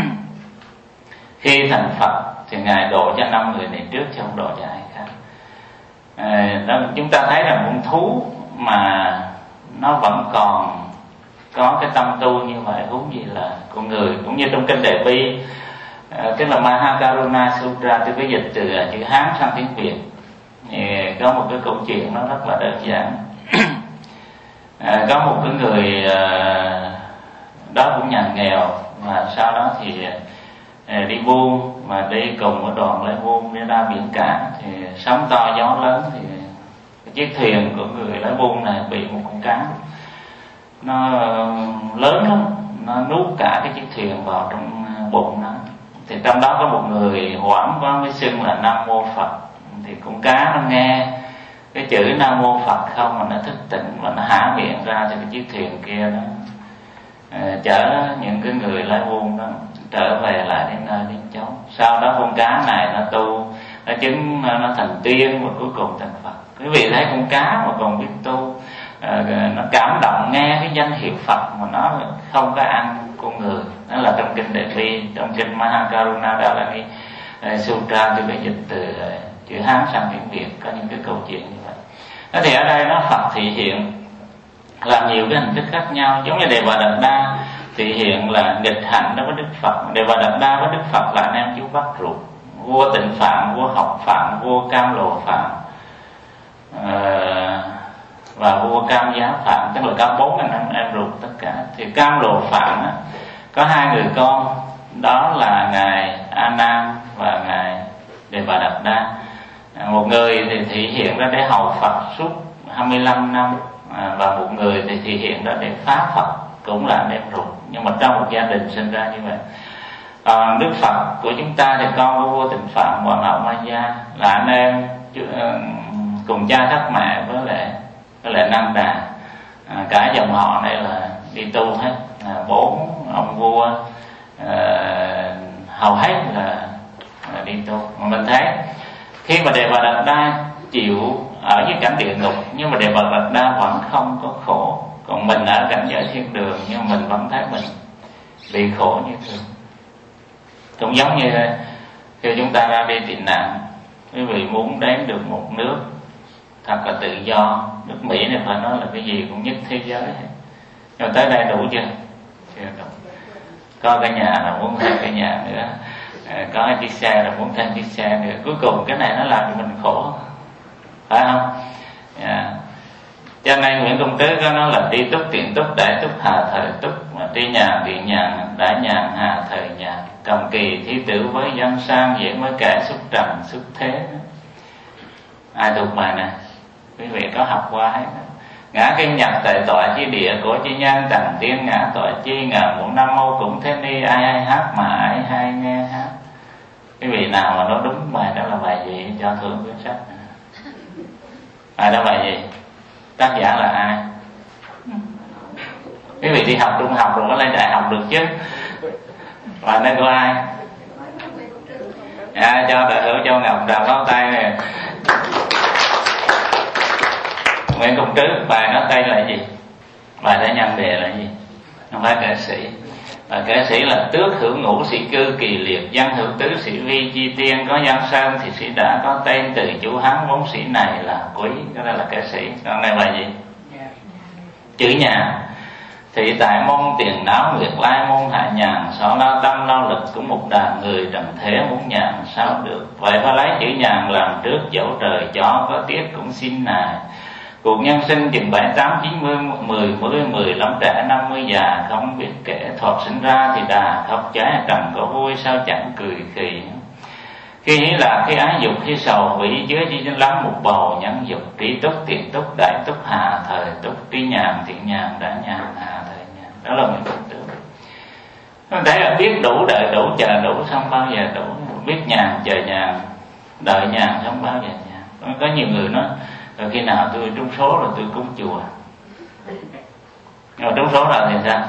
[SPEAKER 1] khi thành Phật thì Ngài độ cho 5 người này trước chứ không độ cho ai khác. Đó, chúng ta thấy rằng con thú mà nó vẫn còn có cái tâm tu như vậy, huống gì là con người. Cũng như trong kinh Đại Bi, tức là Mahakaruna Sutra, tôi có dịch từ chữ Hán sang tiếng Việt, thì có một cái câu chuyện nó rất là đơn giản. Có một cái người đó cũng nhà nghèo, và sau đó thì đi buôn, mà đi cùng với đoàn lấy buôn đi ra biển cả, thì sóng to gió lớn thì cái chiếc thuyền của người lấy buôn này bị một con cá nó lớn lắm, nó nuốt cả cái chiếc thuyền vào trong bụng nó. Thì trong đó có một người hoảng quá mới xưng là Nam Mô Phật. Thì con cá nó nghe cái chữ Nam Mô Phật không mà nó thức tỉnh, và nó há miệng ra cho cái chiếc thuyền kia đó chở những cái người lái buôn đó trở về lại đến nơi đến chốn. Sau đó con cá này nó tu, nó chứng, nó thành tiên và cuối cùng thành Phật. Quý vị thấy con cá mà còn biết tu, nó cảm động nghe cái danh hiệu Phật mà nó không có ăn con người. Đó là trong kinh Đại Bi, trong kinh Mahakaruna Dalani Sutra, tôi có dịch từ chữ Hán sang tiếng Việt, có những cái câu chuyện như vậy. Đó thì ở đây nó Phật thị hiện làm nhiều cái hình thức khác nhau. Giống như Đề Bà Đạt Đa thị hiện là nghịch hạnh đó với Đức Phật. Đề Bà Đạt Đa với Đức Phật là anh em chú bác ruột: vua Tịnh Phạm, vua Học Phạm, vua Cam Lồ Phạm và vua Cam Giá Phạm, tức là có 4 anh em ruột tất cả. Thì Cam Lồ Phạm có 2 người con, đó là ngài A Nan và ngài Đề Bà Đạt Đa. Một người thì thị hiện ra để hầu Phật suốt 25 năm, và một người thì thị hiện ra để phá Phật, cũng là anh em ruột, nhưng mà trong một gia đình sinh ra như vậy. Đức Phật của chúng ta thì con của vua Tịnh Phạm, hoàng hậu Maya, là anh em cùng cha khác mẹ với lại Năng Đà. Cả dòng họ này là đi tu hết, 4 ông vua hầu hết là đi tu. Mà mình thấy khi mà Đề Bà Đạt Đa chịu ở với cảnh địa ngục, nhưng mà Đề Bà Đạt Đa vẫn không có khổ, Còn mình ở cảnh giới thiên đường nhưng mình vẫn thấy mình bị khổ như thường. Cũng giống như khi chúng ta ra đi tị nạn, quý vị muốn đến được một nước thật là tự do, nước Mỹ này phải nói là cái gì cũng nhất thế giới. Nhưng tới đây đủ chưa? Chưa đủ. Có cái nhà là muốn thêm cái nhà nữa, có chiếc xe là muốn thêm chiếc xe nữa. Cuối cùng cái này nó làm cho mình khổ, phải không? Cho nên Nguyễn Công Trứ có nói là đi túc tiện túc, đại túc, hà thời túc, đi nhàn tiện nhàn, đại nhàn, hà thời nhàn, cầm kỳ thí tử với dân sang, dễ với kẻ xuất trần xuất thế. Ai thuộc bài này? Quý vị có học qua hết. Ngã kinh nhập tại tọa chi địa của chi nhân, tầng tiên ngã tọa chi ngã một nam mô cũng thế ni, ai ai hát mà ai hay nghe hát. Quý vị nào mà nói đúng bài đó là bài gì cho thưởng quyển sách. Bài đó bài gì? Tác giả là ai? Quý vị đi học trung học rồi có lên đại học được chứ? Bài đó của ai? Cho đại hữu Châu Ngọc trào pháo tay này. Nguyễn Công Trứ, bài nó tên là gì? Bài đó nhân đề là gì? Không phải kệ sĩ. Và kệ sĩ là tước hữu ngũ sĩ cư kỳ liệt, dân hữu tứ sĩ vi chi tiên, có dân sơn thì sĩ đã có tên từ chủ hán, vốn sĩ này là quý. Cái đó là kệ sĩ. Còn này bài gì? Chữ nhà. Thị tại môn tiền náo nguyệt lai, môn hạ nhàn, so lao tâm lao lực cũng một đàn người trần thế muốn nhàn sao được. Vậy phải lấy chữ nhàn làm trước, dẫu trời cho có tiếc cũng xin nài. Cuộc nhân sinh chừng 7, 8, 90, 10, 15 trẻ, 50 già, không biết kể. Thoạt sinh ra thì đà khóc cháy, trần có vui sao chẳng cười khì. Khi hí lạc, khi ái dục, khi sầu vĩ, chứa chi lắm một bầu nhân dục. Trí túc, tiện túc, đại túc, hà thời túc, trí nhàn, thiện nhàn, đã nhàn, hà thời nhàn. Đó là mình tưởng tượng. Mình thấy là biết đủ, đợi đủ, chờ đủ, xong bao giờ đủ. Biết nhàn, chờ nhàn, đợi nhàn, xong bao giờ nhàn. Có nhiều người nói rồi khi nào tôi trúng số rồi tôi cúng chùa. Rồi trúng số rồi thì sao?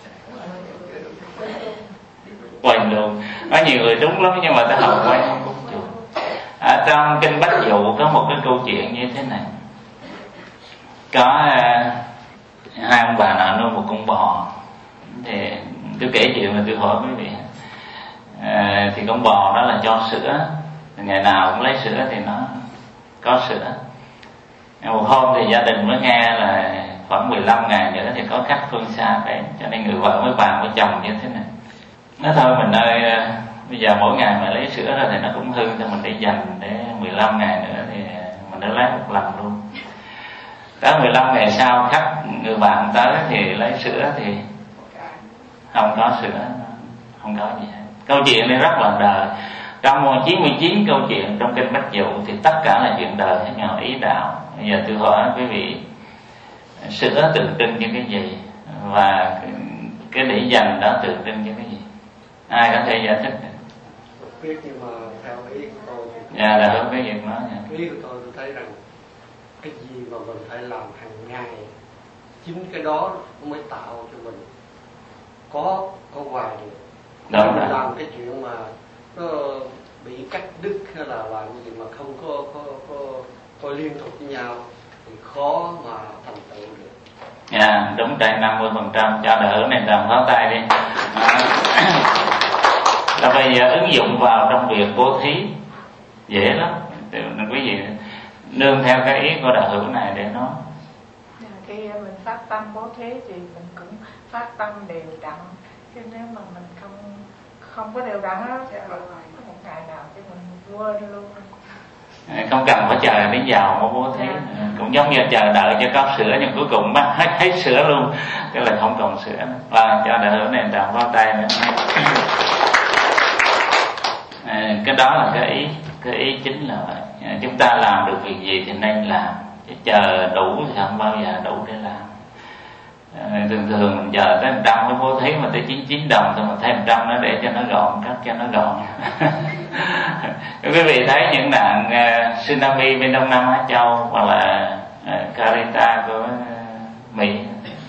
[SPEAKER 1] Quên luôn. Có nhiều người trúng lắm nhưng mà ta học quay không cúng chùa. Ở trong kinh Bách Dụ có một cái câu chuyện như thế này. Có hai ông bà nào nuôi một con bò. Thì tôi kể chuyện mà tôi hỏi quý vị. Thì con bò đó là cho sữa. Ngày nào cũng lấy sữa thì nó có sữa. Một hôm thì gia đình mới nghe là khoảng 15 ngày nữa thì có khách phương xa đến, cho nên người vợ mới bàn với chồng như thế này. Nói thôi mình ơi, bây giờ mỗi ngày mà lấy sữa ra thì nó cũng hư, cho mình để dành để 15 ngày nữa thì mình đã lấy một lần luôn. Tới 15 ngày sau khách người bạn tới thì lấy sữa thì không có sữa, không có gì hết. Câu chuyện này rất là đời. Trong 99 câu chuyện trong kinh Bách Dụ thì tất cả là chuyện đời hết, nhờ ý đạo. Bây giờ tôi hỏi quý vị, sữa tượng trưng cho cái gì? Và cái để dành đó tượng trưng cho cái gì? Ai có thể giải thích được?
[SPEAKER 2] Biết nhưng mà theo ý của tôi thì...
[SPEAKER 1] Dạ, là hướng cái gì nói nha.
[SPEAKER 2] Ý của tôi thấy rằng cái gì mà mình phải làm hàng ngày, chính cái đó mới tạo cho mình có hoài được.
[SPEAKER 1] Đúng rồi.
[SPEAKER 2] Làm cái chuyện mà nó bị cắt đứt hay là làm cái gì mà không có liên tục với nhau thì khó mà thành tựu được.
[SPEAKER 1] Dạ, đúng trên 50%. Cho đỡ hướng này trầm pháo tay đi. Là bây giờ ứng dụng vào trong việc bố thí dễ lắm. Quý vị nương theo cái ý của đạo hữu này để nói.
[SPEAKER 3] Khi mình phát tâm bố thí thì mình cũng phát tâm đều đặn. Chứ nếu mà mình không có đều đặn đó thì có một ngày nào thì mình quên luôn.
[SPEAKER 1] Không cần phải chờ đến giàu mới bố thí. Cũng giống như chờ đợi cho có sữa nhưng cuối cùng bắt hết sữa luôn, tức là không còn sữa nữa. Và cho đạo hữu này trầm vào tay nữa. Cái đó là cái ý chính là vậy. Chúng ta làm được việc gì thì nên làm, chứ chờ đủ thì không bao giờ đủ để làm. Thường mình chờ tới 100 mới bố thí, mà tới 99 đồng thôi mà thêm 100 nữa để cho nó gọn, cắt cho nó gọn. Quý vị thấy những nạn tsunami bên Đông Nam Á Châu hoặc là Caritas của Mỹ,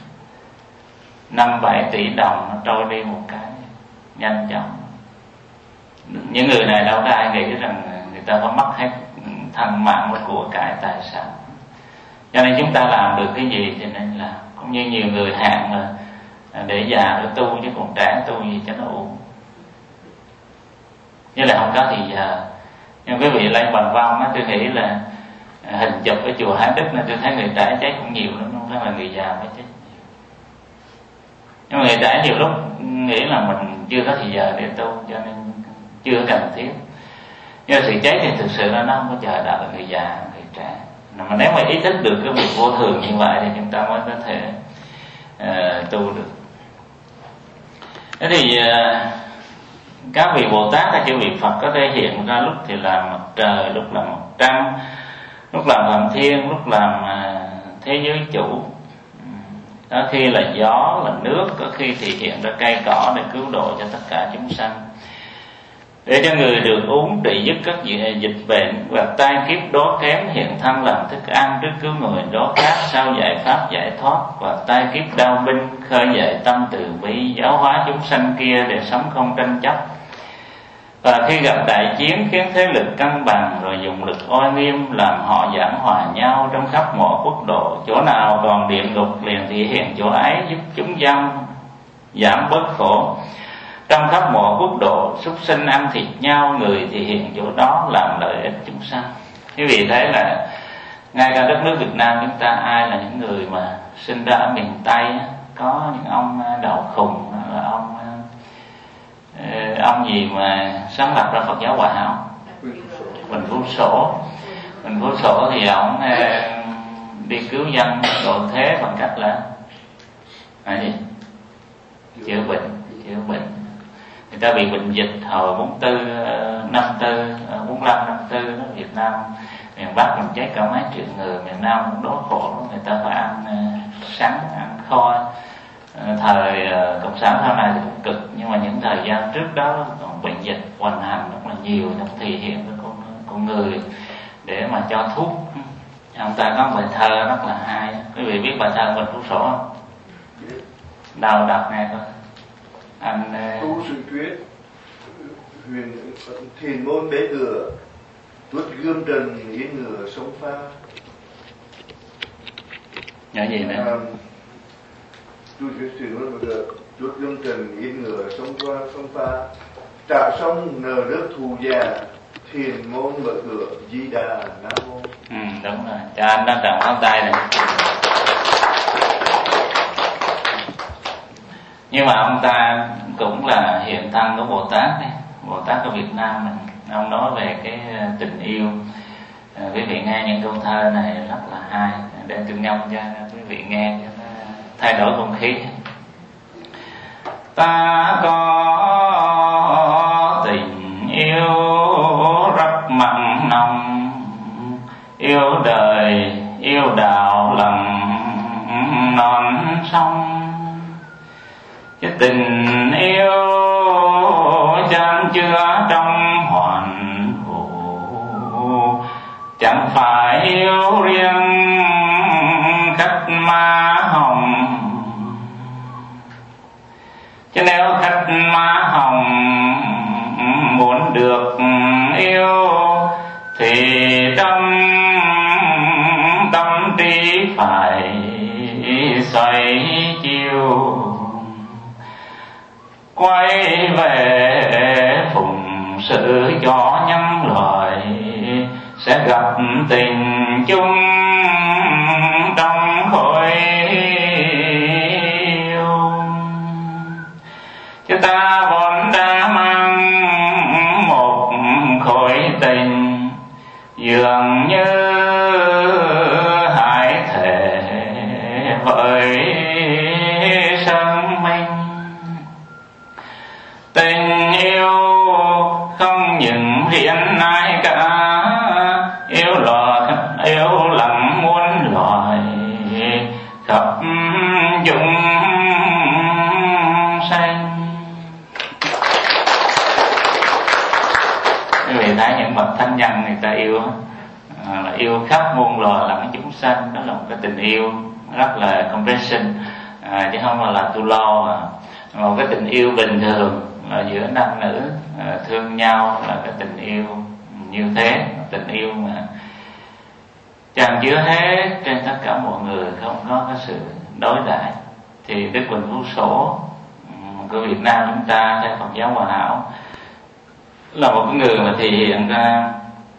[SPEAKER 1] 5-7 tỷ đồng nó trôi đi một cái nhanh chóng. Những người này đâu có ai nghĩ rằng người ta có mất hết thân mạng của cải tài sản. Cho nên chúng ta làm được cái gì thì nên làm. Cũng như nhiều người hạn là để già để tu, chứ còn trẻ tu gì cho nó ổn. Như là không có thì giờ. Nhưng quý vị lên Bằng Vong á, tôi nghĩ là hình chụp ở chùa Hải Đức nên tôi thấy người trẻ chết cũng nhiều lắm, không phải là người già mới chết nhiều. Nhưng mà người trẻ nhiều lúc nghĩ là mình chưa có thì giờ để tu, cho nên chưa cần thiết. Nhưng mà sự chết thì thực sự là nó không có chờ đợi người già, người trẻ. Mà nếu mà ý thức được cái việc vô thường như vậy thì chúng ta mới có thể tu được. Thế thì các vị Bồ Tát hay chư vị Phật có thể hiện ra lúc thì làm mặt trời, lúc làm mặt trăng, lúc làm Phạm Thiên, lúc làm thế giới chủ. Có khi là gió, là nước, có khi thì hiện ra cây cỏ để cứu độ cho tất cả chúng sanh, để cho người được uống trị dứt các dịch bệnh, và tai kiếp đói kém hiện thân làm thức ăn trước cứu người đói khát, sau giải pháp giải thoát, và tai kiếp đau binh khơi dậy tâm từ bi, giáo hóa chúng sanh kia để sống không tranh chấp. Và khi gặp đại chiến khiến thế lực cân bằng, rồi dùng lực oai nghiêm làm họ giảng hòa nhau trong khắp mọi quốc độ. Chỗ nào còn địa ngục liền thị hiện chỗ ấy, giúp chúng dân giảm bớt khổ. Trong khắp mọi quốc độ, súc sinh ăn thịt nhau, người thì hiện chỗ đó làm lợi ích chúng sanh. Quý vị thấy là ngay cả đất nước Việt Nam chúng ta, ai là những người mà sinh ra ở miền Tây, có những ông đầu khùng, là ông gì mà sáng lập ra Phật giáo Hòa Hảo, Bình Phú Sổ. Bình Phú Sổ thì ông đi cứu dân độ thế bằng cách là gì? Chữa bệnh. Người ta bị bệnh dịch hồi 44, 54, 45, 54 đó, Việt Nam miền Bắc mình chết cả mấy triệu người, miền Nam cũng đói khổ, người ta phải ăn sắn, ăn khoi. Thời cộng sản sau này thì cũng cực, nhưng mà những thời gian trước đó còn bệnh dịch hoành hành rất là nhiều, nó thể hiện với con người để mà cho thuốc. Ông ta có bài thơ rất là hay. Quý vị biết bài thơ Bình Phú Sổ không? Đâu đọc nghe thôi. Anh
[SPEAKER 4] tu sự tuyết huyền thiền môn bế cửa, tuốt gươm trần yên ngựa sống pha.
[SPEAKER 1] Nhớ gì nữa?
[SPEAKER 4] Tu thiền môn bế cửa, tuốt gươm trần yên ngựa sống pha. Trả sông nở nước thù già, thiền môn mở cửa Di Đà Nam Mô.
[SPEAKER 1] Đúng rồi. Cho anh đang trồng ngón tay này. Nhưng mà ông ta cũng là hiện thân của Bồ Tát đấy. Bồ Tát của Việt Nam mình, ông nói về cái tình yêu. Quý vị nghe những câu thơ này rất là hay, để tôi ngâm cho quý vị nghe cho nó thay đổi không khí. Ta có tình yêu rất mặn nồng, yêu đời yêu đạo lòng non sông. Cái tình yêu chan chứa trong hoàn vũ, chẳng phải yêu riêng khách ma hồng. Chứ nếu khách ma hồng muốn được yêu thì trong tâm trí phải xoay chiều, quay về phụng sự cho nhân loại, sẽ gặp tình chung trong khối yêu. Chứ ta vốn đã mang một khối tình dường như hải thể với生命. Tình yêu không những riêng ai cả, yêu lặng muôn loài khắp chúng sanh. Quý vị thấy những bậc thánh nhân người ta yêu là yêu khắp muôn loài lẫn chúng sanh, đó là một cái tình yêu rất là compassion, chứ không là tu lo. Một cái tình yêu bình thường là giữa nam nữ thương nhau, là cái tình yêu như thế, tình yêu mà tràn chứa hết trên tất cả mọi người, không có cái sự đối đãi. Thì Đức Huỳnh Phú Sổ của Việt Nam chúng ta theo Phật giáo Hòa Hảo là một cái người mà thể hiện ra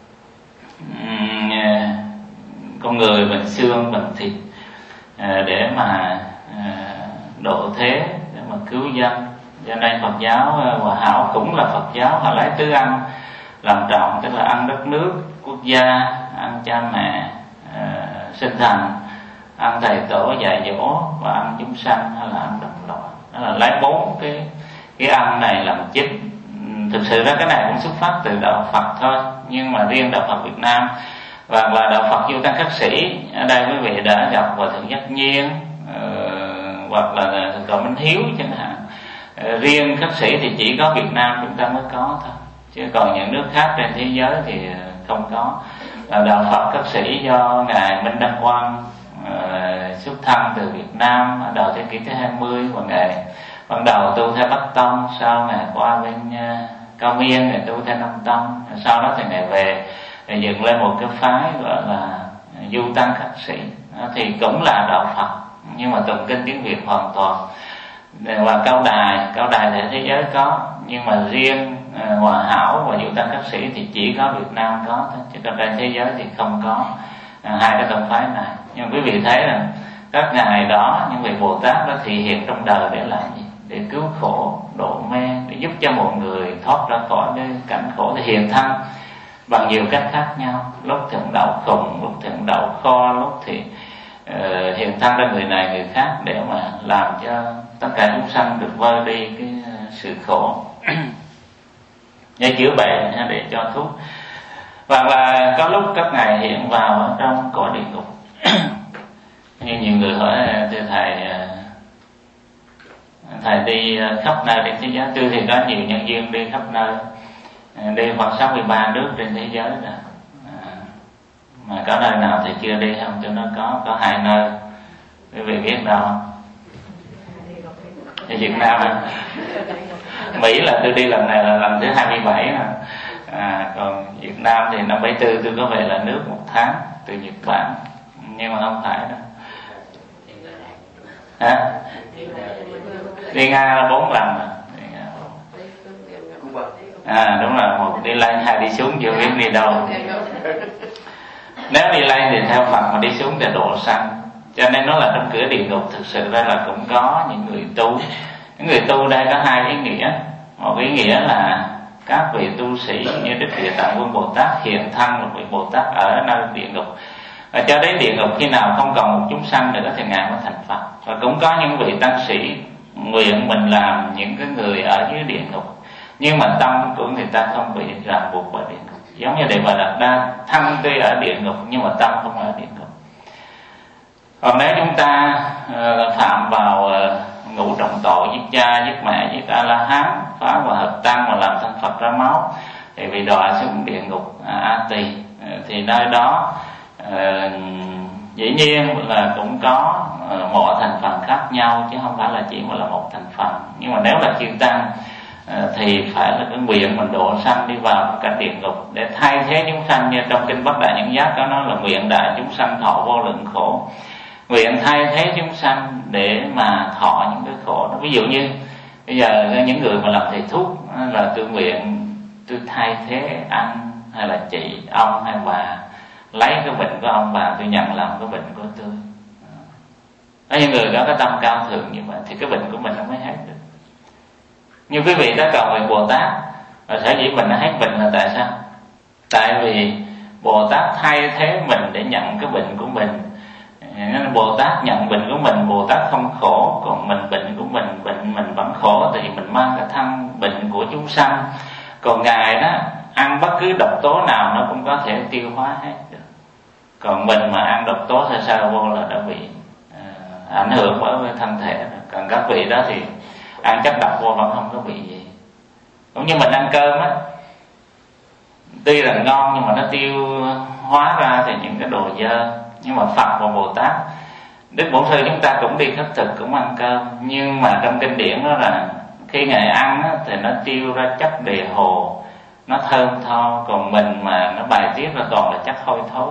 [SPEAKER 1] con người bằng xương bằng thịt để mà độ thế, để mà cứu dân. Cho nên Phật giáo Hòa Hảo cũng là Phật giáo mà lấy tứ ăn làm trọng, tức là ăn đất nước, quốc gia, ăn cha mẹ, sinh thành, ăn thầy tổ dạy dỗ và ăn chúng sanh hay là ăn đồng loại. Đó là lấy 4 cái ăn này làm chính. Thực sự ra cái này cũng xuất phát từ đạo Phật thôi, nhưng mà riêng đạo Phật Việt Nam và đạo Phật Du Tăng Khắc Sĩ ở đây quý vị đã gặp Hòa Thượng Giác Nhiên hoặc là Cậu Minh Hiếu chẳng hạn. Riêng khắc sĩ thì chỉ có Việt Nam chúng ta mới có thôi, chứ còn những nước khác trên thế giới thì không có. Đạo Phật khắc sĩ do ngài Minh Đăng Quang xuất thân từ Việt Nam ở đầu thế kỷ thứ 20, và ngài ban đầu tu theo Bắc Tông, sau ngài qua bên Cao Miên, ngài tu theo Nam Tông, sau đó thì ngài về dựng lên một cái phái gọi là Du Tăng Khắc Sĩ, thì cũng là đạo Phật nhưng mà tụng kinh tiếng Việt hoàn toàn. Và cao đài thì thế giới có, nhưng mà riêng Hòa Hảo và Du Tăng Khắc Sĩ thì chỉ có Việt Nam có thôi, chứ còn trên thế giới thì không có hai cái tông phái này. Nhưng quý vị thấy là các ngài đó, những vị Bồ Tát đó thị hiện trong đời để làm gì? Để cứu khổ, độ mê, để giúp cho mọi người thoát ra khỏi cái cảnh khổ, thì hiện thân bằng nhiều cách khác nhau. Lúc thì đậu khùng, lúc thì đậu kho, lúc thì hiện thân ra người này người khác, để mà làm cho tất cả chúng sanh được vơi đi cái sự khổ, để chữa bệnh, để cho thuốc. Và là có lúc các ngài hiện vào ở trong cõi địa ngục. Như nhiều người hỏi thưa thầy đi khắp nơi trên thế giới. Tôi thì có nhiều nhân duyên đi khắp nơi, đi khoảng 63 nước trên thế giới rồi. Mà có nơi nào thì chưa đi không? Tôi nói có 2 nơi. Quý vị biết đâu không? Thì Việt Nam Mỹ là tôi đi lần này là lần thứ 27 rồi. Còn Việt Nam thì năm 74 tôi có về là nước 1 tháng từ Nhật Bản, nhưng mà không phải đâu. Đi Nga là 4 lần rồi. Đúng là 1 đi lên, 2 đi xuống, chưa biết đi đâu. Nếu đi lên thì theo Phật, mà đi xuống thì độ sanh. Cho nên nó là trong cửa địa ngục. Thực sự ra là cũng có những người tu. Những người tu đây có 2 ý nghĩa. Một ý nghĩa là các vị tu sĩ như Đức Địa Tạng Vương Bồ Tát hiện thân một vị Bồ Tát ở nơi địa ngục, và cho đến địa ngục khi nào không còn một chúng sanh nữa thì ngài mới thành Phật. Và cũng có những vị tăng sĩ nguyện mình làm những cái người ở dưới địa ngục, nhưng mà tâm của người ta không bị ràng buộc bởi địa ngục. Giống như Đề Bà Đạt Đa, thân tuy ở địa ngục nhưng mà tâm không ở địa ngục. Còn nếu chúng ta phạm vào ngũ trọng tội, giết cha, giết mẹ, giết A-la-hán, phá và hợp tăng và làm thân Phật ra máu, thì bị đọa xuống địa ngục A Tỳ. Thì nơi đó dĩ nhiên là cũng có mọi thành phần khác nhau, chứ không phải là chỉ là một thành phần. Nhưng mà nếu là chư tăng thì phải là cái nguyện mình độ sanh đi vào cảnh địa ngục để thay thế chúng sanh. Như trong kinh Bát Đại Nhẫn Giác có nói là nguyện đại chúng sanh thọ vô lượng khổ, nguyện thay thế chúng sanh để mà thọ những cái khổ đó. Ví dụ như bây giờ những người mà làm thầy thuốc là tôi nguyện tôi thay thế anh hay là chị, ông hay bà, lấy cái bệnh của ông bà tôi nhận làm cái bệnh của tôi. Có những người có cái tâm cao thượng như vậy thì cái bệnh của mình nó mới hết được. Như quý vị đã cầu nguyện Bồ Tát, và sở dĩ mình đã hết bệnh là tại sao? Tại vì Bồ Tát thay thế mình để nhận cái bệnh của mình. Nên Bồ Tát nhận bệnh của mình, Bồ Tát không khổ. Còn mình bệnh của mình, bệnh mình vẫn khổ, tại vì mình mang cái thân bệnh của chúng sanh. Còn Ngài đó ăn bất cứ độc tố nào nó cũng có thể tiêu hóa hết được. Còn mình mà ăn độc tố sơ sơ vô là đã bị ảnh hưởng bởi thân thể. Còn các vị đó thì ăn chất độc vô vẫn không có bị gì. Cũng như mình ăn cơm á, tuy là ngon nhưng mà nó tiêu hóa ra thì những cái đồ dơ. Nhưng mà Phật và Bồ Tát, Đức Bổn Sư chúng ta cũng đi khất thực, cũng ăn cơm, nhưng mà trong kinh điển đó là khi Ngài ăn á, thì nó tiêu ra chất đề hồ, nó thơm tho. Còn mình mà nó bài tiết ra toàn là chất hôi thối không.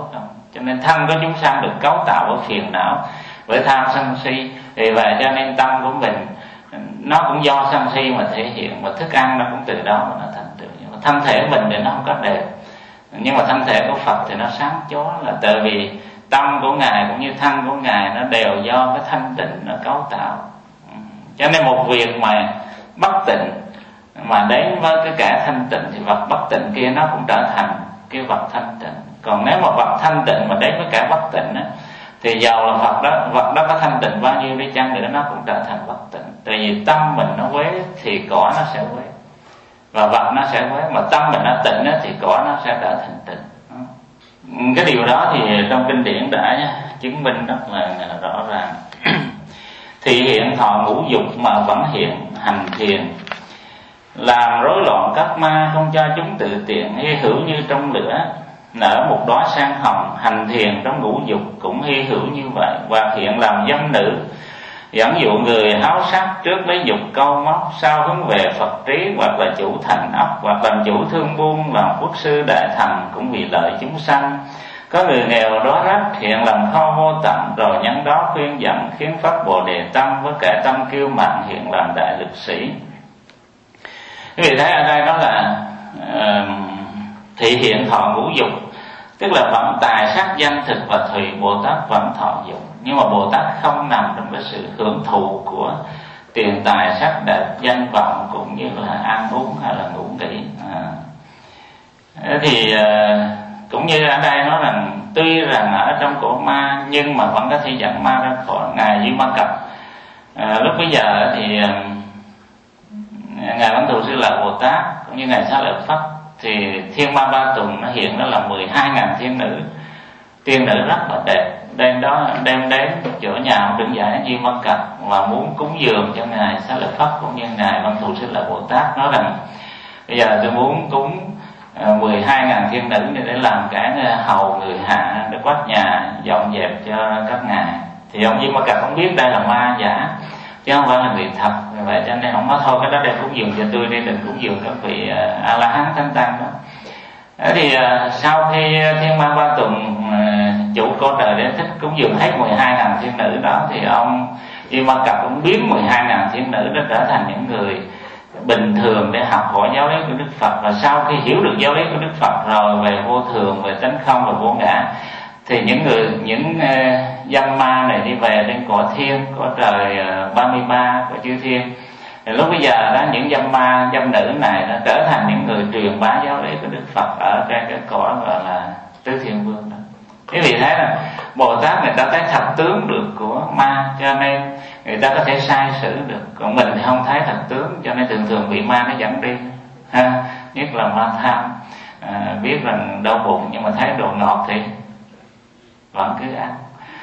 [SPEAKER 1] Cho nên thân của chúng sanh được cấu tạo bởi phiền não, bởi tham sân si. Vì vậy cho nên tâm của mình nó cũng do sân si mà thể hiện, và thức ăn nó cũng từ đó mà nó thành tựu. Nhưng mà thân thể mình thì nó không có đều, nhưng mà thân thể của Phật thì nó sáng chói, là tại vì tâm của Ngài cũng như thân của Ngài nó đều do cái thanh tịnh nó cấu tạo. Cho nên một việc mà bất tịnh mà đến với cái kẻ thanh tịnh thì vật bất tịnh kia nó cũng trở thành cái vật thanh tịnh. Còn nếu mà vật thanh tịnh mà đến với kẻ bất tịnh á, thì dầu là vật đó có thanh tịnh bao nhiêu đi chăng nữa nó cũng trở thành bất tịnh. Tại vì tâm mình nó quế thì cỏ nó sẽ quế, và vật nó sẽ quế. Mà tâm mình nó tịnh á, thì cỏ nó sẽ trở thành tịnh. Cái điều đó thì trong kinh điển đã chứng minh rất là rõ ràng. Thị hiện thọ ngũ dục mà vẫn hiện hành thiền, làm rối loạn các ma, không cho chúng tự tiện, hy hữu như trong lửa nở một đóa sen hồng. Hành thiền trong ngũ dục cũng hy hữu như vậy, và hiện làm dâm nữ, dẫn dụ người háo sắc trước lấy dục câu móc, sau hướng về Phật trí, hoặc là chủ thành ấp, hoặc làm chủ thương buôn, làm quốc sư đại thành, cũng vì lợi chúng sanh. Có người nghèo đó rách, hiện làm kho vô tận, rồi nhân đó khuyên dẫn, khiến phát Bồ Đề tâm, với kẻ tâm kiêu mạn hiện làm đại lực sĩ. Quý vị thấy ở đây đó là thị hiện thọ ngũ dục, tức là vận tài sắc danh thực và thùy. Bồ Tát vẫn thọ dụng, nhưng mà Bồ Tát không nằm trong cái sự hưởng thụ của tiền tài sắc đẹp danh vọng, cũng như là ăn uống hay là ngủ nghỉ. Thì cũng như ở đây nói rằng tuy rằng ở trong cổ ma nhưng mà vẫn có thể dẫn ma ra khỏi. Ngài Di Ma Cập lúc bây giờ thì Ngài Văn Thù Sư Lợi Bồ Tát cũng như Ngài Xá Lợi Phất, thì thiên ma ba tuần nó hiện đó là 12.000 thiên nữ, tiên nữ rất là đẹp, đem đến chỗ nhà ông Trưởng Giải Di Ma Cập và muốn cúng dường cho Ngài Xá Lợi Phất cũng như Ngài Văn Thù Sư Lợi Bồ Tát. Nói rằng bây giờ tôi muốn cúng 12.000 thiên nữ để làm cả hầu người hạ, để quét nhà dọn dẹp cho các ngài. Thì ông Di Ma Cập không biết đây là ma giả chứ không phải là người thật. Vì vậy cho nên ông nói thôi cái đó đem cúng dường cho tôi đi, đừng cúng dường các vị A La Hán Thánh Tăng đó. Thì sau khi thiên ma ba tuần chủ cõi trời để thích cúng dường hết 12.000 thiên nữ đó, thì ông Di Ma Cập cũng biến 12.000 thiên nữ đó trở thành những người bình thường để học hỏi giáo lý của Đức Phật. Và sau khi hiểu được giáo lý của Đức Phật rồi về vô thường, về tánh không và vô ngã, thì những dâm ma này đi về trên cõi thiên, cõi trời 33 của chư thiên. Thì lúc bây giờ đó những dâm ma dâm nữ này đã trở thành những người truyền bá giáo lý của Đức Phật ở trên cái cõi gọi là Tứ Thiên Vương đó. Quý vị thấy là Bồ Tát người ta thấy thật tướng được của ma, cho nên người ta có thể sai sử được. Còn mình thì không thấy thật tướng, cho nên thường thường bị ma nó dẫn đi ha. Nhất là ma tham, biết rằng đau bụng nhưng mà thấy đồ ngọt thì vẫn cứ ăn.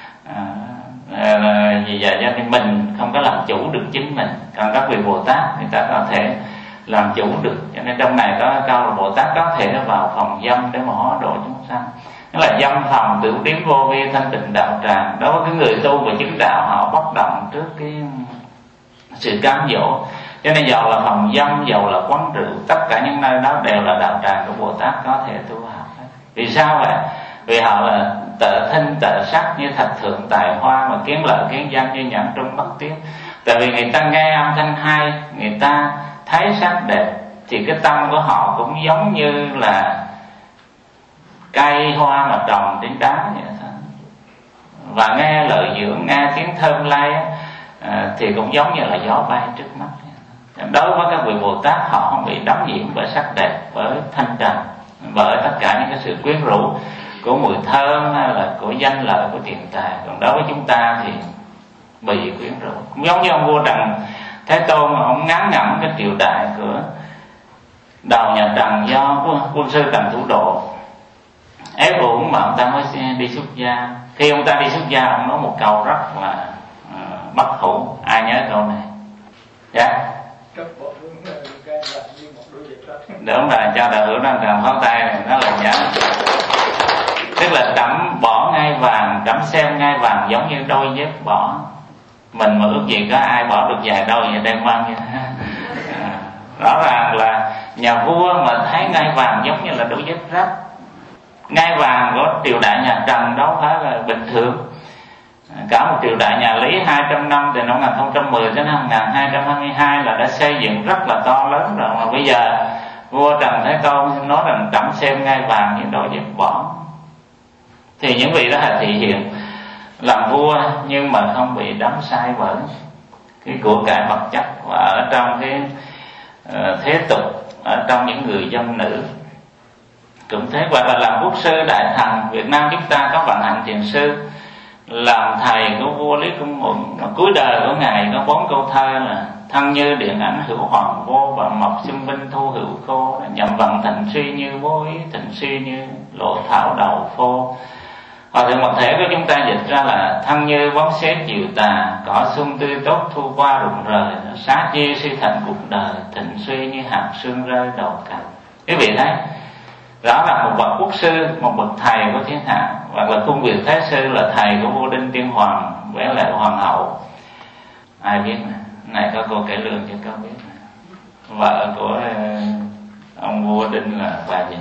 [SPEAKER 1] Vì vậy cho nên mình không có làm chủ được chính mình. Còn các vị Bồ Tát người ta có thể làm chủ được. Cho nên trong này có câu là Bồ Tát có thể vào phòng dâm để mà hóa độ chúng sanh. Đó là dâm phòng tiểu điếm vô vi thanh tịnh đạo tràng. Đó với cái người tu về chứng đạo, họ bất động trước cái sự cám dỗ. Cho nên dầu là phòng dâm, dầu là quán rượu, tất cả những nơi đó đều là đạo tràng của Bồ Tát có thể tu học. Vì sao vậy? Vì họ là tợ thinh tợ sắc như thật thượng tài hoa, mà kiến lợi kiến danh như nhẫn trung bất tiến. Tại vì người ta nghe âm thanh hay, người ta thấy sắc đẹp, thì cái tâm của họ cũng giống như là cây hoa mà trồng trên đá vậy thôi. Và nghe lời dưỡng, nghe tiếng thơm lay thì cũng giống như là gió bay trước mắt. Đối với các vị Bồ Tát, họ không bị đắm nhiễm bởi sắc đẹp, bởi thanh trần, bởi tất cả những cái sự quyến rũ của mùi thơm hay là của danh lợi, của tiền tài. Còn đối với chúng ta thì bị quyến rũ. Cũng giống như ông vua Trần Thế Tôn mà ông ngán ngẩm cái triều đại của đầu nhà Trần do quân sư Trần Thủ Độ ép buộc mà ông ta mới đi xuất gia. Khi ông ta đi xuất gia, ông nói một câu rất là bất hủ. Ai nhớ câu này? Dạ. Đúng rồi, cho đạo hữu đang cầm pháo tay này, nó là nhớ. Tức là trẫm bỏ ngai vàng, trẫm xem ngai vàng giống như đôi dép bỏ. Mình mà ước gì có ai bỏ được vài đôi vậy đem văn vậy. Rõ ràng là nhà vua mà thấy ngai vàng giống như là đôi dép rách. Ngai vàng của triều đại nhà Trần đâu phải là bình thường. Cả một triều đại nhà Lý 200 năm từ năm 1010 đến năm 1222 là đã xây dựng rất là to lớn rồi, mà bây giờ vua Trần Thái Tông nói rằng trẫm xem ngai vàng như đổ dẹp bỏ. Thì những vị đó là thể hiện làm vua nhưng mà không bị đắm say bởi cái của cải vật chất, và ở trong cái thế tục, ở trong những người dân nữ cũng thế. Hoặc là làm quốc sư đại thần. Việt Nam chúng ta có Vạn Hạnh Thiền Sư làm thầy của vua Lý Công Uẩn, mà cuối đời của ngài có 4 câu thơ là thân như điện ảnh hữu hoàng vô, và mộc xung binh thu hữu khô, nhậm vận thành suy như vô ý, thành suy như lộ thảo đầu phô. Hòa thượng Mật Thể của chúng ta dịch ra là thân như bóng xế chiều tà, cỏ xuân tươi tốt thu qua rụng rời, xá chi suy thành cuộc đời, thịnh suy như hạt sương rơi đầu cành. Quý vị thấy rõ là một bậc quốc sư, một bậc thầy của thiên hạ, hoặc là Cung Việt Thái Sư là thầy của vua Đinh Tiên Hoàng với lại hoàng hậu. Ai biết nè, này có cô kể lường cho con biết nè. Vợ của ông vua Đinh là bà gì?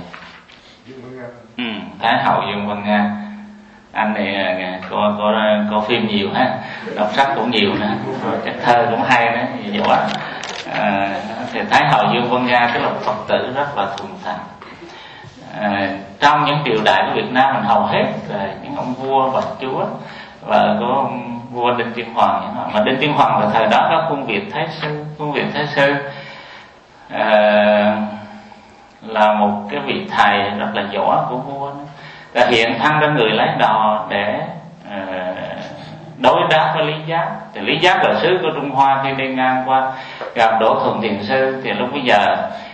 [SPEAKER 1] Thái hậu Dương Văn Nga. Anh này có phim nhiều ha, đọc sách cũng nhiều nữa, chắc thơ cũng hay nữa, giỏi. Thì Thái hậu Dương Văn Nga tức là Phật tử rất là thuần thành. Trong những triều đại của Việt Nam mình hầu hết là những ông vua bậc chúa, và có ông vua Đinh Tiên Hoàng. Mà Đinh Tiên Hoàng là thời đó có Cung Việt Thái Sư. Cung Việt Thái Sư là một cái vị thầy rất là giỏi của vua, và hiện thân ra người lái đò để đối đáp với Lý Giác. Thì Lý Giác là sứ của Trung Hoa, khi đi ngang qua gặp Đỗ Thuần Thiền Sư, thì lúc bây giờ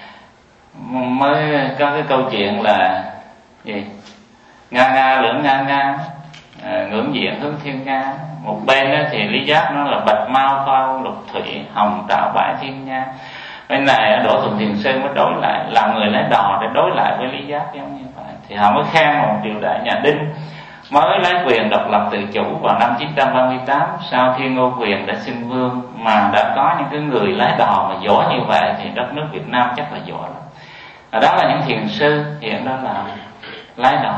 [SPEAKER 1] mới có cái câu chuyện là gì? Nga nga lưỡng nga nga, ngưỡng diện hướng thiên nga. Một bên thì Lý Giác nó là bạch mau phao lục thủy, hồng trảo bãi thiên nha. Bên này Đỗ Thuần Thiền Sư mới đối lại, làm người lái đò để đối lại với Lý Giác giống như vậy. Thì họ mới khen một triều đại nhà Đinh mới lấy quyền độc lập tự chủ vào năm 938, sau khi Ngô Quyền đã xưng vương, mà đã có những cái người lái đò mà giỏi như vậy thì đất nước Việt Nam chắc là giỏi lắm. Đó là những thiền sư, hiện đó là lái đò.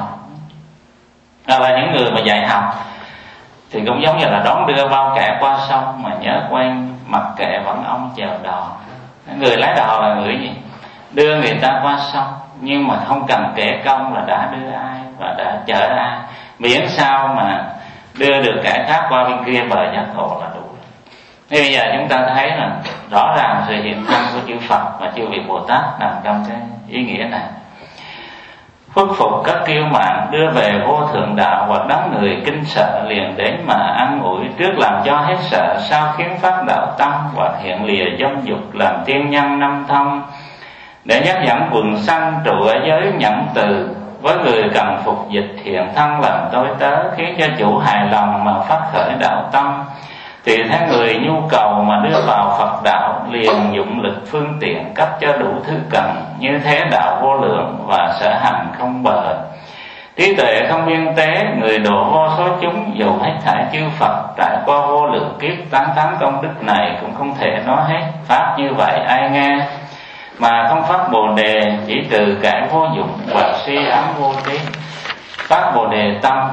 [SPEAKER 1] Đó là những người mà dạy học thì cũng giống như là đón đưa bao kẻ qua sông, mà nhớ quen mặc kệ vẫn ông chèo đò. Người lái đò là người gì? Đưa người ta qua sông, nhưng mà không cần kể công là đã đưa ai và đã chở ai, miễn sao mà đưa được kẻ khác qua bên kia bờ giác ngộ là đủ. Thế bây giờ chúng ta thấy là rõ ràng sự hiện thân của chư Phật và chư vị Bồ Tát nằm trong cái ý nghĩa này. Khuất phục các kiêu mạn, đưa về vô thượng đạo, hoặc đám người kinh sợ liền đến mà ăn ủi. Trước làm cho hết sợ, sau khiến phát đạo tâm, hoặc hiện lìa dâm dục làm tiên nhân năm thông, để nhắc dẫn quần sanh trụ ở giới nhẫn từ. Với người cần phục dịch hiện thân làm tôi tớ, khiến cho chủ hài lòng mà phát khởi đạo tâm. Tùy theo người nhu cầu mà đưa vào Phật đạo, liền dụng lực phương tiện cấp cho đủ thứ cần. Như thế đạo vô lượng và sở hành không bờ. Trí tuệ không biên tế, người độ vô số chúng, dù hết thảy chư Phật trải qua vô lượng kiếp tán thán công đức này cũng không thể nói hết. Pháp như vậy ai nghe mà không phát bồ đề, chỉ trừ kẻ vô dụng hoặc suy ám vô trí. Phát bồ đề tâm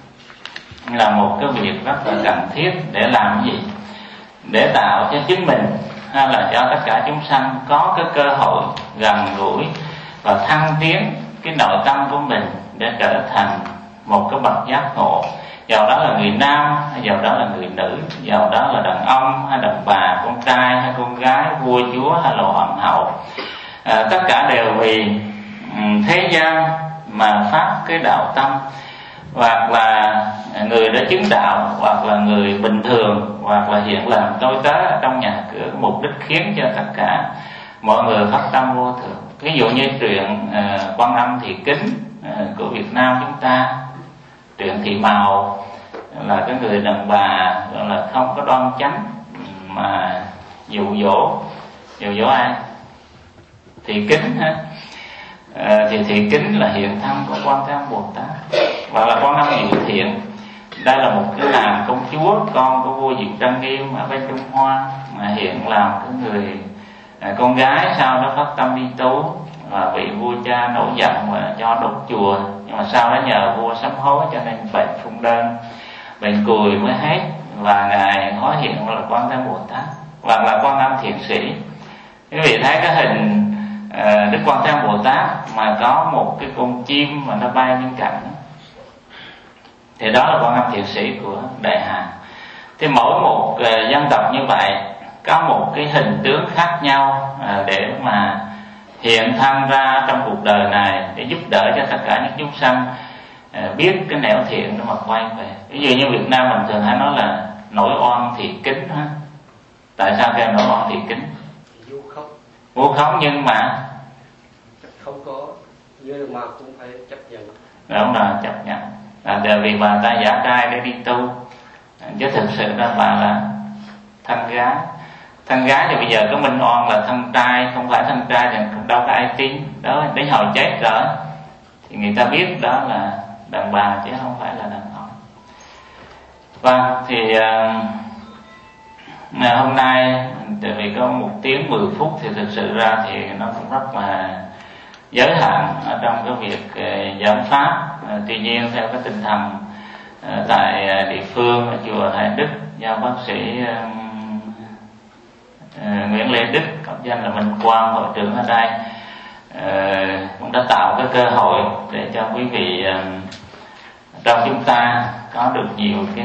[SPEAKER 1] là một cái việc rất là cần thiết để làm gì? Để tạo cho chính mình hay là cho tất cả chúng sanh có cái cơ hội gần gũi và thăng tiến cái nội tâm của mình để trở thành một cái bậc giác ngộ. Dầu đó là người nam hay dầu đó là người nữ, dầu đó là đàn ông hay đàn bà, con trai hay con gái, vua chúa hay là hoàng hậu, tất cả đều vì thế gian mà phát cái đạo tâm. Hoặc là người đã chứng đạo, hoặc là người bình thường, hoặc là hiện làm tôi tớ ở trong nhà cửa, mục đích khiến cho tất cả mọi người phát tâm vô thượng. Ví dụ như truyện Quan Âm Thị Kính của Việt Nam chúng ta, truyện Thị Màu là cái người đàn bà là không có đoan chánh mà dụ dỗ ai? Thị Kính ha. Thì Thị Kính là hiện thân của Quan Thế Âm Bồ Tát, và là Quan Âm Diệu Thiện. Đây là một cái nàng công chúa, con của vua Diệt Trang Nghiêm ở bên Trung Hoa, mà hiện làm cái người con gái sau đó phát tâm đi tu, và vị vua cha nổi giận và cho đốt chùa, nhưng mà sau đó nhờ vua sám hối cho nên bệnh phun đơn, bệnh cùi mới hết, và ngài hóa hiện là Quan Thế Bồ Tát hoặc là Quan Âm Thiện Sĩ. Quý vị thấy cái hình Đức Quan Thế Bồ Tát mà có một cái con chim mà nó bay lên cạnh, thì đó là Quan Âm Thiện Sĩ của Đại Hàn. Thì mỗi một dân tộc như vậy có một cái hình tướng khác nhau để mà hiện thân ra trong cuộc đời này để giúp đỡ cho tất cả những chúng sanh biết cái nẻo thiện để mà quay về. Ví dụ như Việt Nam mình thường hay nói là nổi oan thì kính ha. Tại sao kêu nổi oan thì kính? Vô khóc nhưng mà
[SPEAKER 2] không có, nhưng mà cũng phải chấp nhận.
[SPEAKER 1] Đúng rồi, chấp nhận. Là vì bà ta giả trai để đi tu, chứ thực sự ra bà là thân gái. Thân gái thì bây giờ có minh oan là thân trai, không phải thân trai thì đâu có ai tin. Đó, đến hồi chết rồi thì người ta biết đó là đàn bà chứ không phải là đàn ông. Vâng, thì hôm nay tại vì có 1 tiếng 10 phút thì thực sự ra thì nó cũng rất là giới hạn ở trong cái việc giảng pháp. Tuy nhiên theo cái tinh thần tại địa phương ở chùa Hải Đức do bác sĩ Nguyễn Lê Đức, có danh là Minh Quang, hội trưởng ở đây, cũng đã tạo cái cơ hội để cho quý vị trong chúng ta có được nhiều cái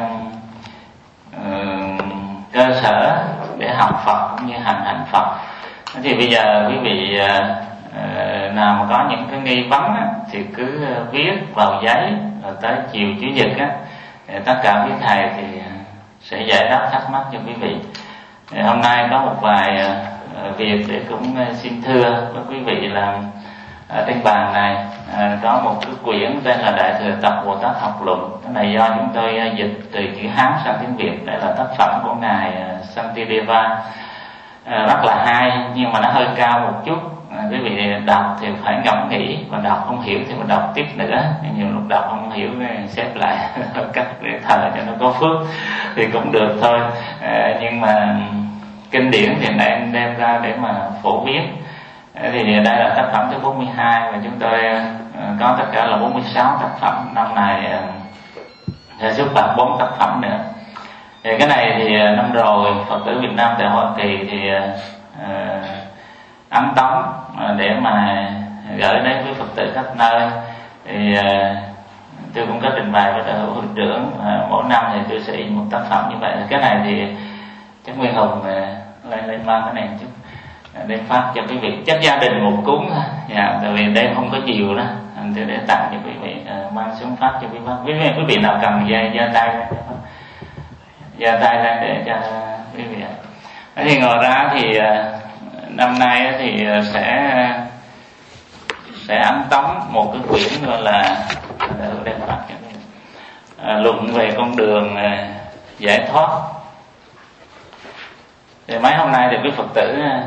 [SPEAKER 1] cơ sở để học Phật cũng như hành Phật. Thì bây giờ quý vị nào mà có những cái nghi vấn thì cứ viết vào giấy, rồi tới chiều Chủ nhật tất cả quý thầy thì sẽ giải đáp thắc mắc cho quý vị. Hôm nay có một vài việc để cũng xin thưa với quý vị là ở trên bàn này có một cái quyển tên là Đại Thừa Tập Bồ Tát Học Luận. Cái này do chúng tôi dịch từ chữ Hán sang tiếng Việt. Đây là tác phẩm của ngài Santideva, rất là hay nhưng mà nó hơi cao một chút. Quý vị đọc thì phải ngẫm nghĩ, và đọc không hiểu thì mình đọc tiếp nữa. Nhiều lúc đọc không hiểu xếp lại cách để thờ cho nó có phước thì cũng được thôi. Nhưng mà kinh điển thì nên đem ra để mà phổ biến. Thì đây là tác phẩm thứ 42 và chúng tôi có tất cả là 46 tác phẩm. Năm này sẽ xuất bản 4 tác phẩm nữa. Thì cái này thì năm rồi Phật tử Việt Nam tại Hoa Kỳ thì ấn tống để mà gửi đến với Phật tử khắp nơi. Thì tôi cũng có trình bày với đại hội trưởng, mỗi năm thì tôi sẽ in một tác phẩm như vậy. Cái này thì chắc Nguyên Hùng lên mang cái này chút đem phát cho quý vị, chắc gia đình một cuốn thôi. Tại vì đem không có nhiều đó, tôi để tặng cho quý vị, mang xuống phát cho quý vị nào cần giơ tay lên để cho quý vị. Thì ngồi ra thì năm nay thì sẽ ấn tống một cái quyển gọi là đem phát cho quý vị, luận về con đường giải thoát. Thì mấy hôm nay thì quý Phật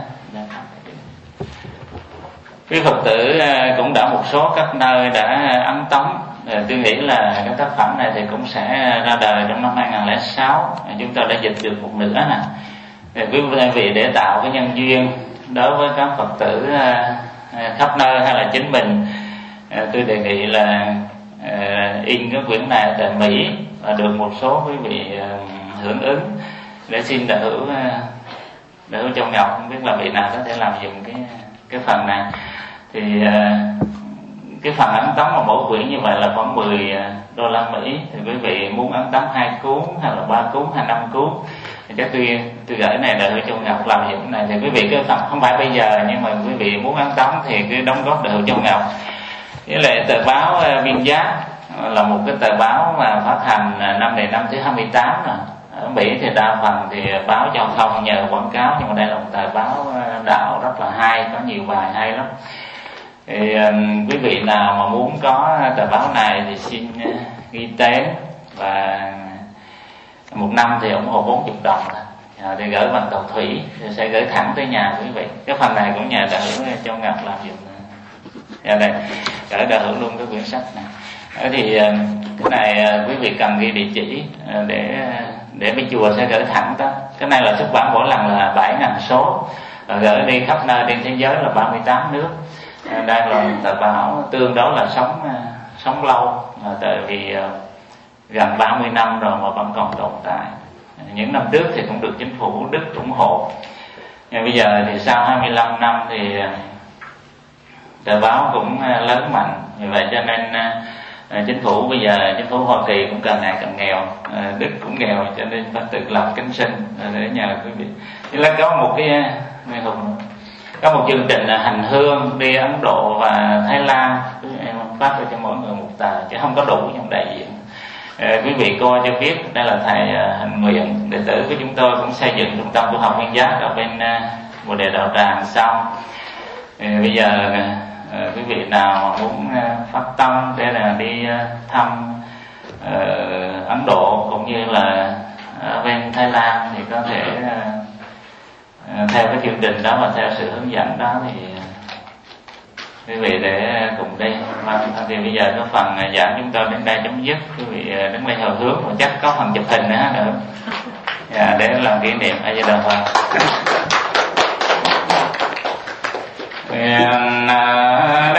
[SPEAKER 1] tử cũng đã một số các nơi đã ấn tống. Tôi nghĩ là cái tác phẩm này thì cũng sẽ ra đời trong năm 2006. Chúng ta đã dịch được một nửa nè. Quý vị để tạo cái nhân duyên đối với các Phật tử khắp nơi hay là chính mình, tôi đề nghị là in cái quyển này tại Mỹ và được một số quý vị hưởng ứng để xin đại hữu Châu Ngọc, không biết là vị nào có thể làm dùng cái phần này. Thì cái phần ấn tống mà mỗi quyển như vậy là khoảng $10 Mỹ. Thì quý vị muốn ấn tống 2 cuốn hay là 3 cuốn hay 5 cuốn thì chắc tôi gửi này đại hữu Châu Ngọc làm dụng này. Thì quý vị cứ không phải bây giờ, nhưng mà quý vị muốn ấn tống thì cứ đóng góp đại hữu Châu Ngọc. Với lại tờ báo Viên Giác là một cái tờ báo mà phát hành năm này năm thứ 28 rồi. Ở Mỹ thì đa phần thì báo giao thông nhờ quảng cáo, nhưng mà đây là một tờ báo đạo rất là hay, có nhiều bài hay lắm. Thì quý vị nào mà muốn có tờ báo này thì xin ghi tên, và một năm thì ủng hộ $40 thì gửi bằng tàu thủy, thì sẽ gửi thẳng tới nhà quý vị. Cái phần này cũng nhờ đại hữu Châu Ngọc làm dụng. Đây gửi đại hữu luôn cái quyển sách này. Thì cái này quý vị cần ghi địa chỉ để bên chùa sẽ gửi thẳng đó. Cái này là xuất bản mỗi lần là 7.000 số, và gửi đi khắp nơi trên thế giới là 38 nước. đang là tờ báo tương đối là sống lâu, tại vì gần 30 năm rồi mà vẫn còn tồn tại. Những năm trước thì cũng được chính phủ Đức ủng hộ, nhưng bây giờ thì sau 25 năm thì tờ báo cũng lớn mạnh, vì vậy cho nên chính phủ bây giờ, chính phủ Hoa Kỳ cũng càng ngày càng nghèo, Đức cũng nghèo, cho nên phải tự lập kinh sinh để nhờ quý vị. Thì là có một có một chương trình là hành hương đi Ấn Độ và Thái Lan, em phát cho mỗi người một tờ chứ không có đủ trong đại diện. Quý vị coi cho biết, đây là thầy Hạnh Nguyện, đệ tử của chúng tôi cũng xây dựng trung tâm tu học Nguyên Giác ở bên Bồ Đề Đạo Tràng xong. Bây giờ quý vị nào muốn phát tâm để là đi thăm Ấn Độ cũng như là ở bên Thái Lan thì có thể theo cái chương trình đó và theo sự hướng dẫn đó thì quý vị để cùng đi. Thì bây giờ cái phần giảng chúng tôi đến đây chấm dứt. Quý vị đứng đây hồi hướng và chắc có phần chụp hình nữa để làm kỷ niệm. A Di Đà Phật. Nguyện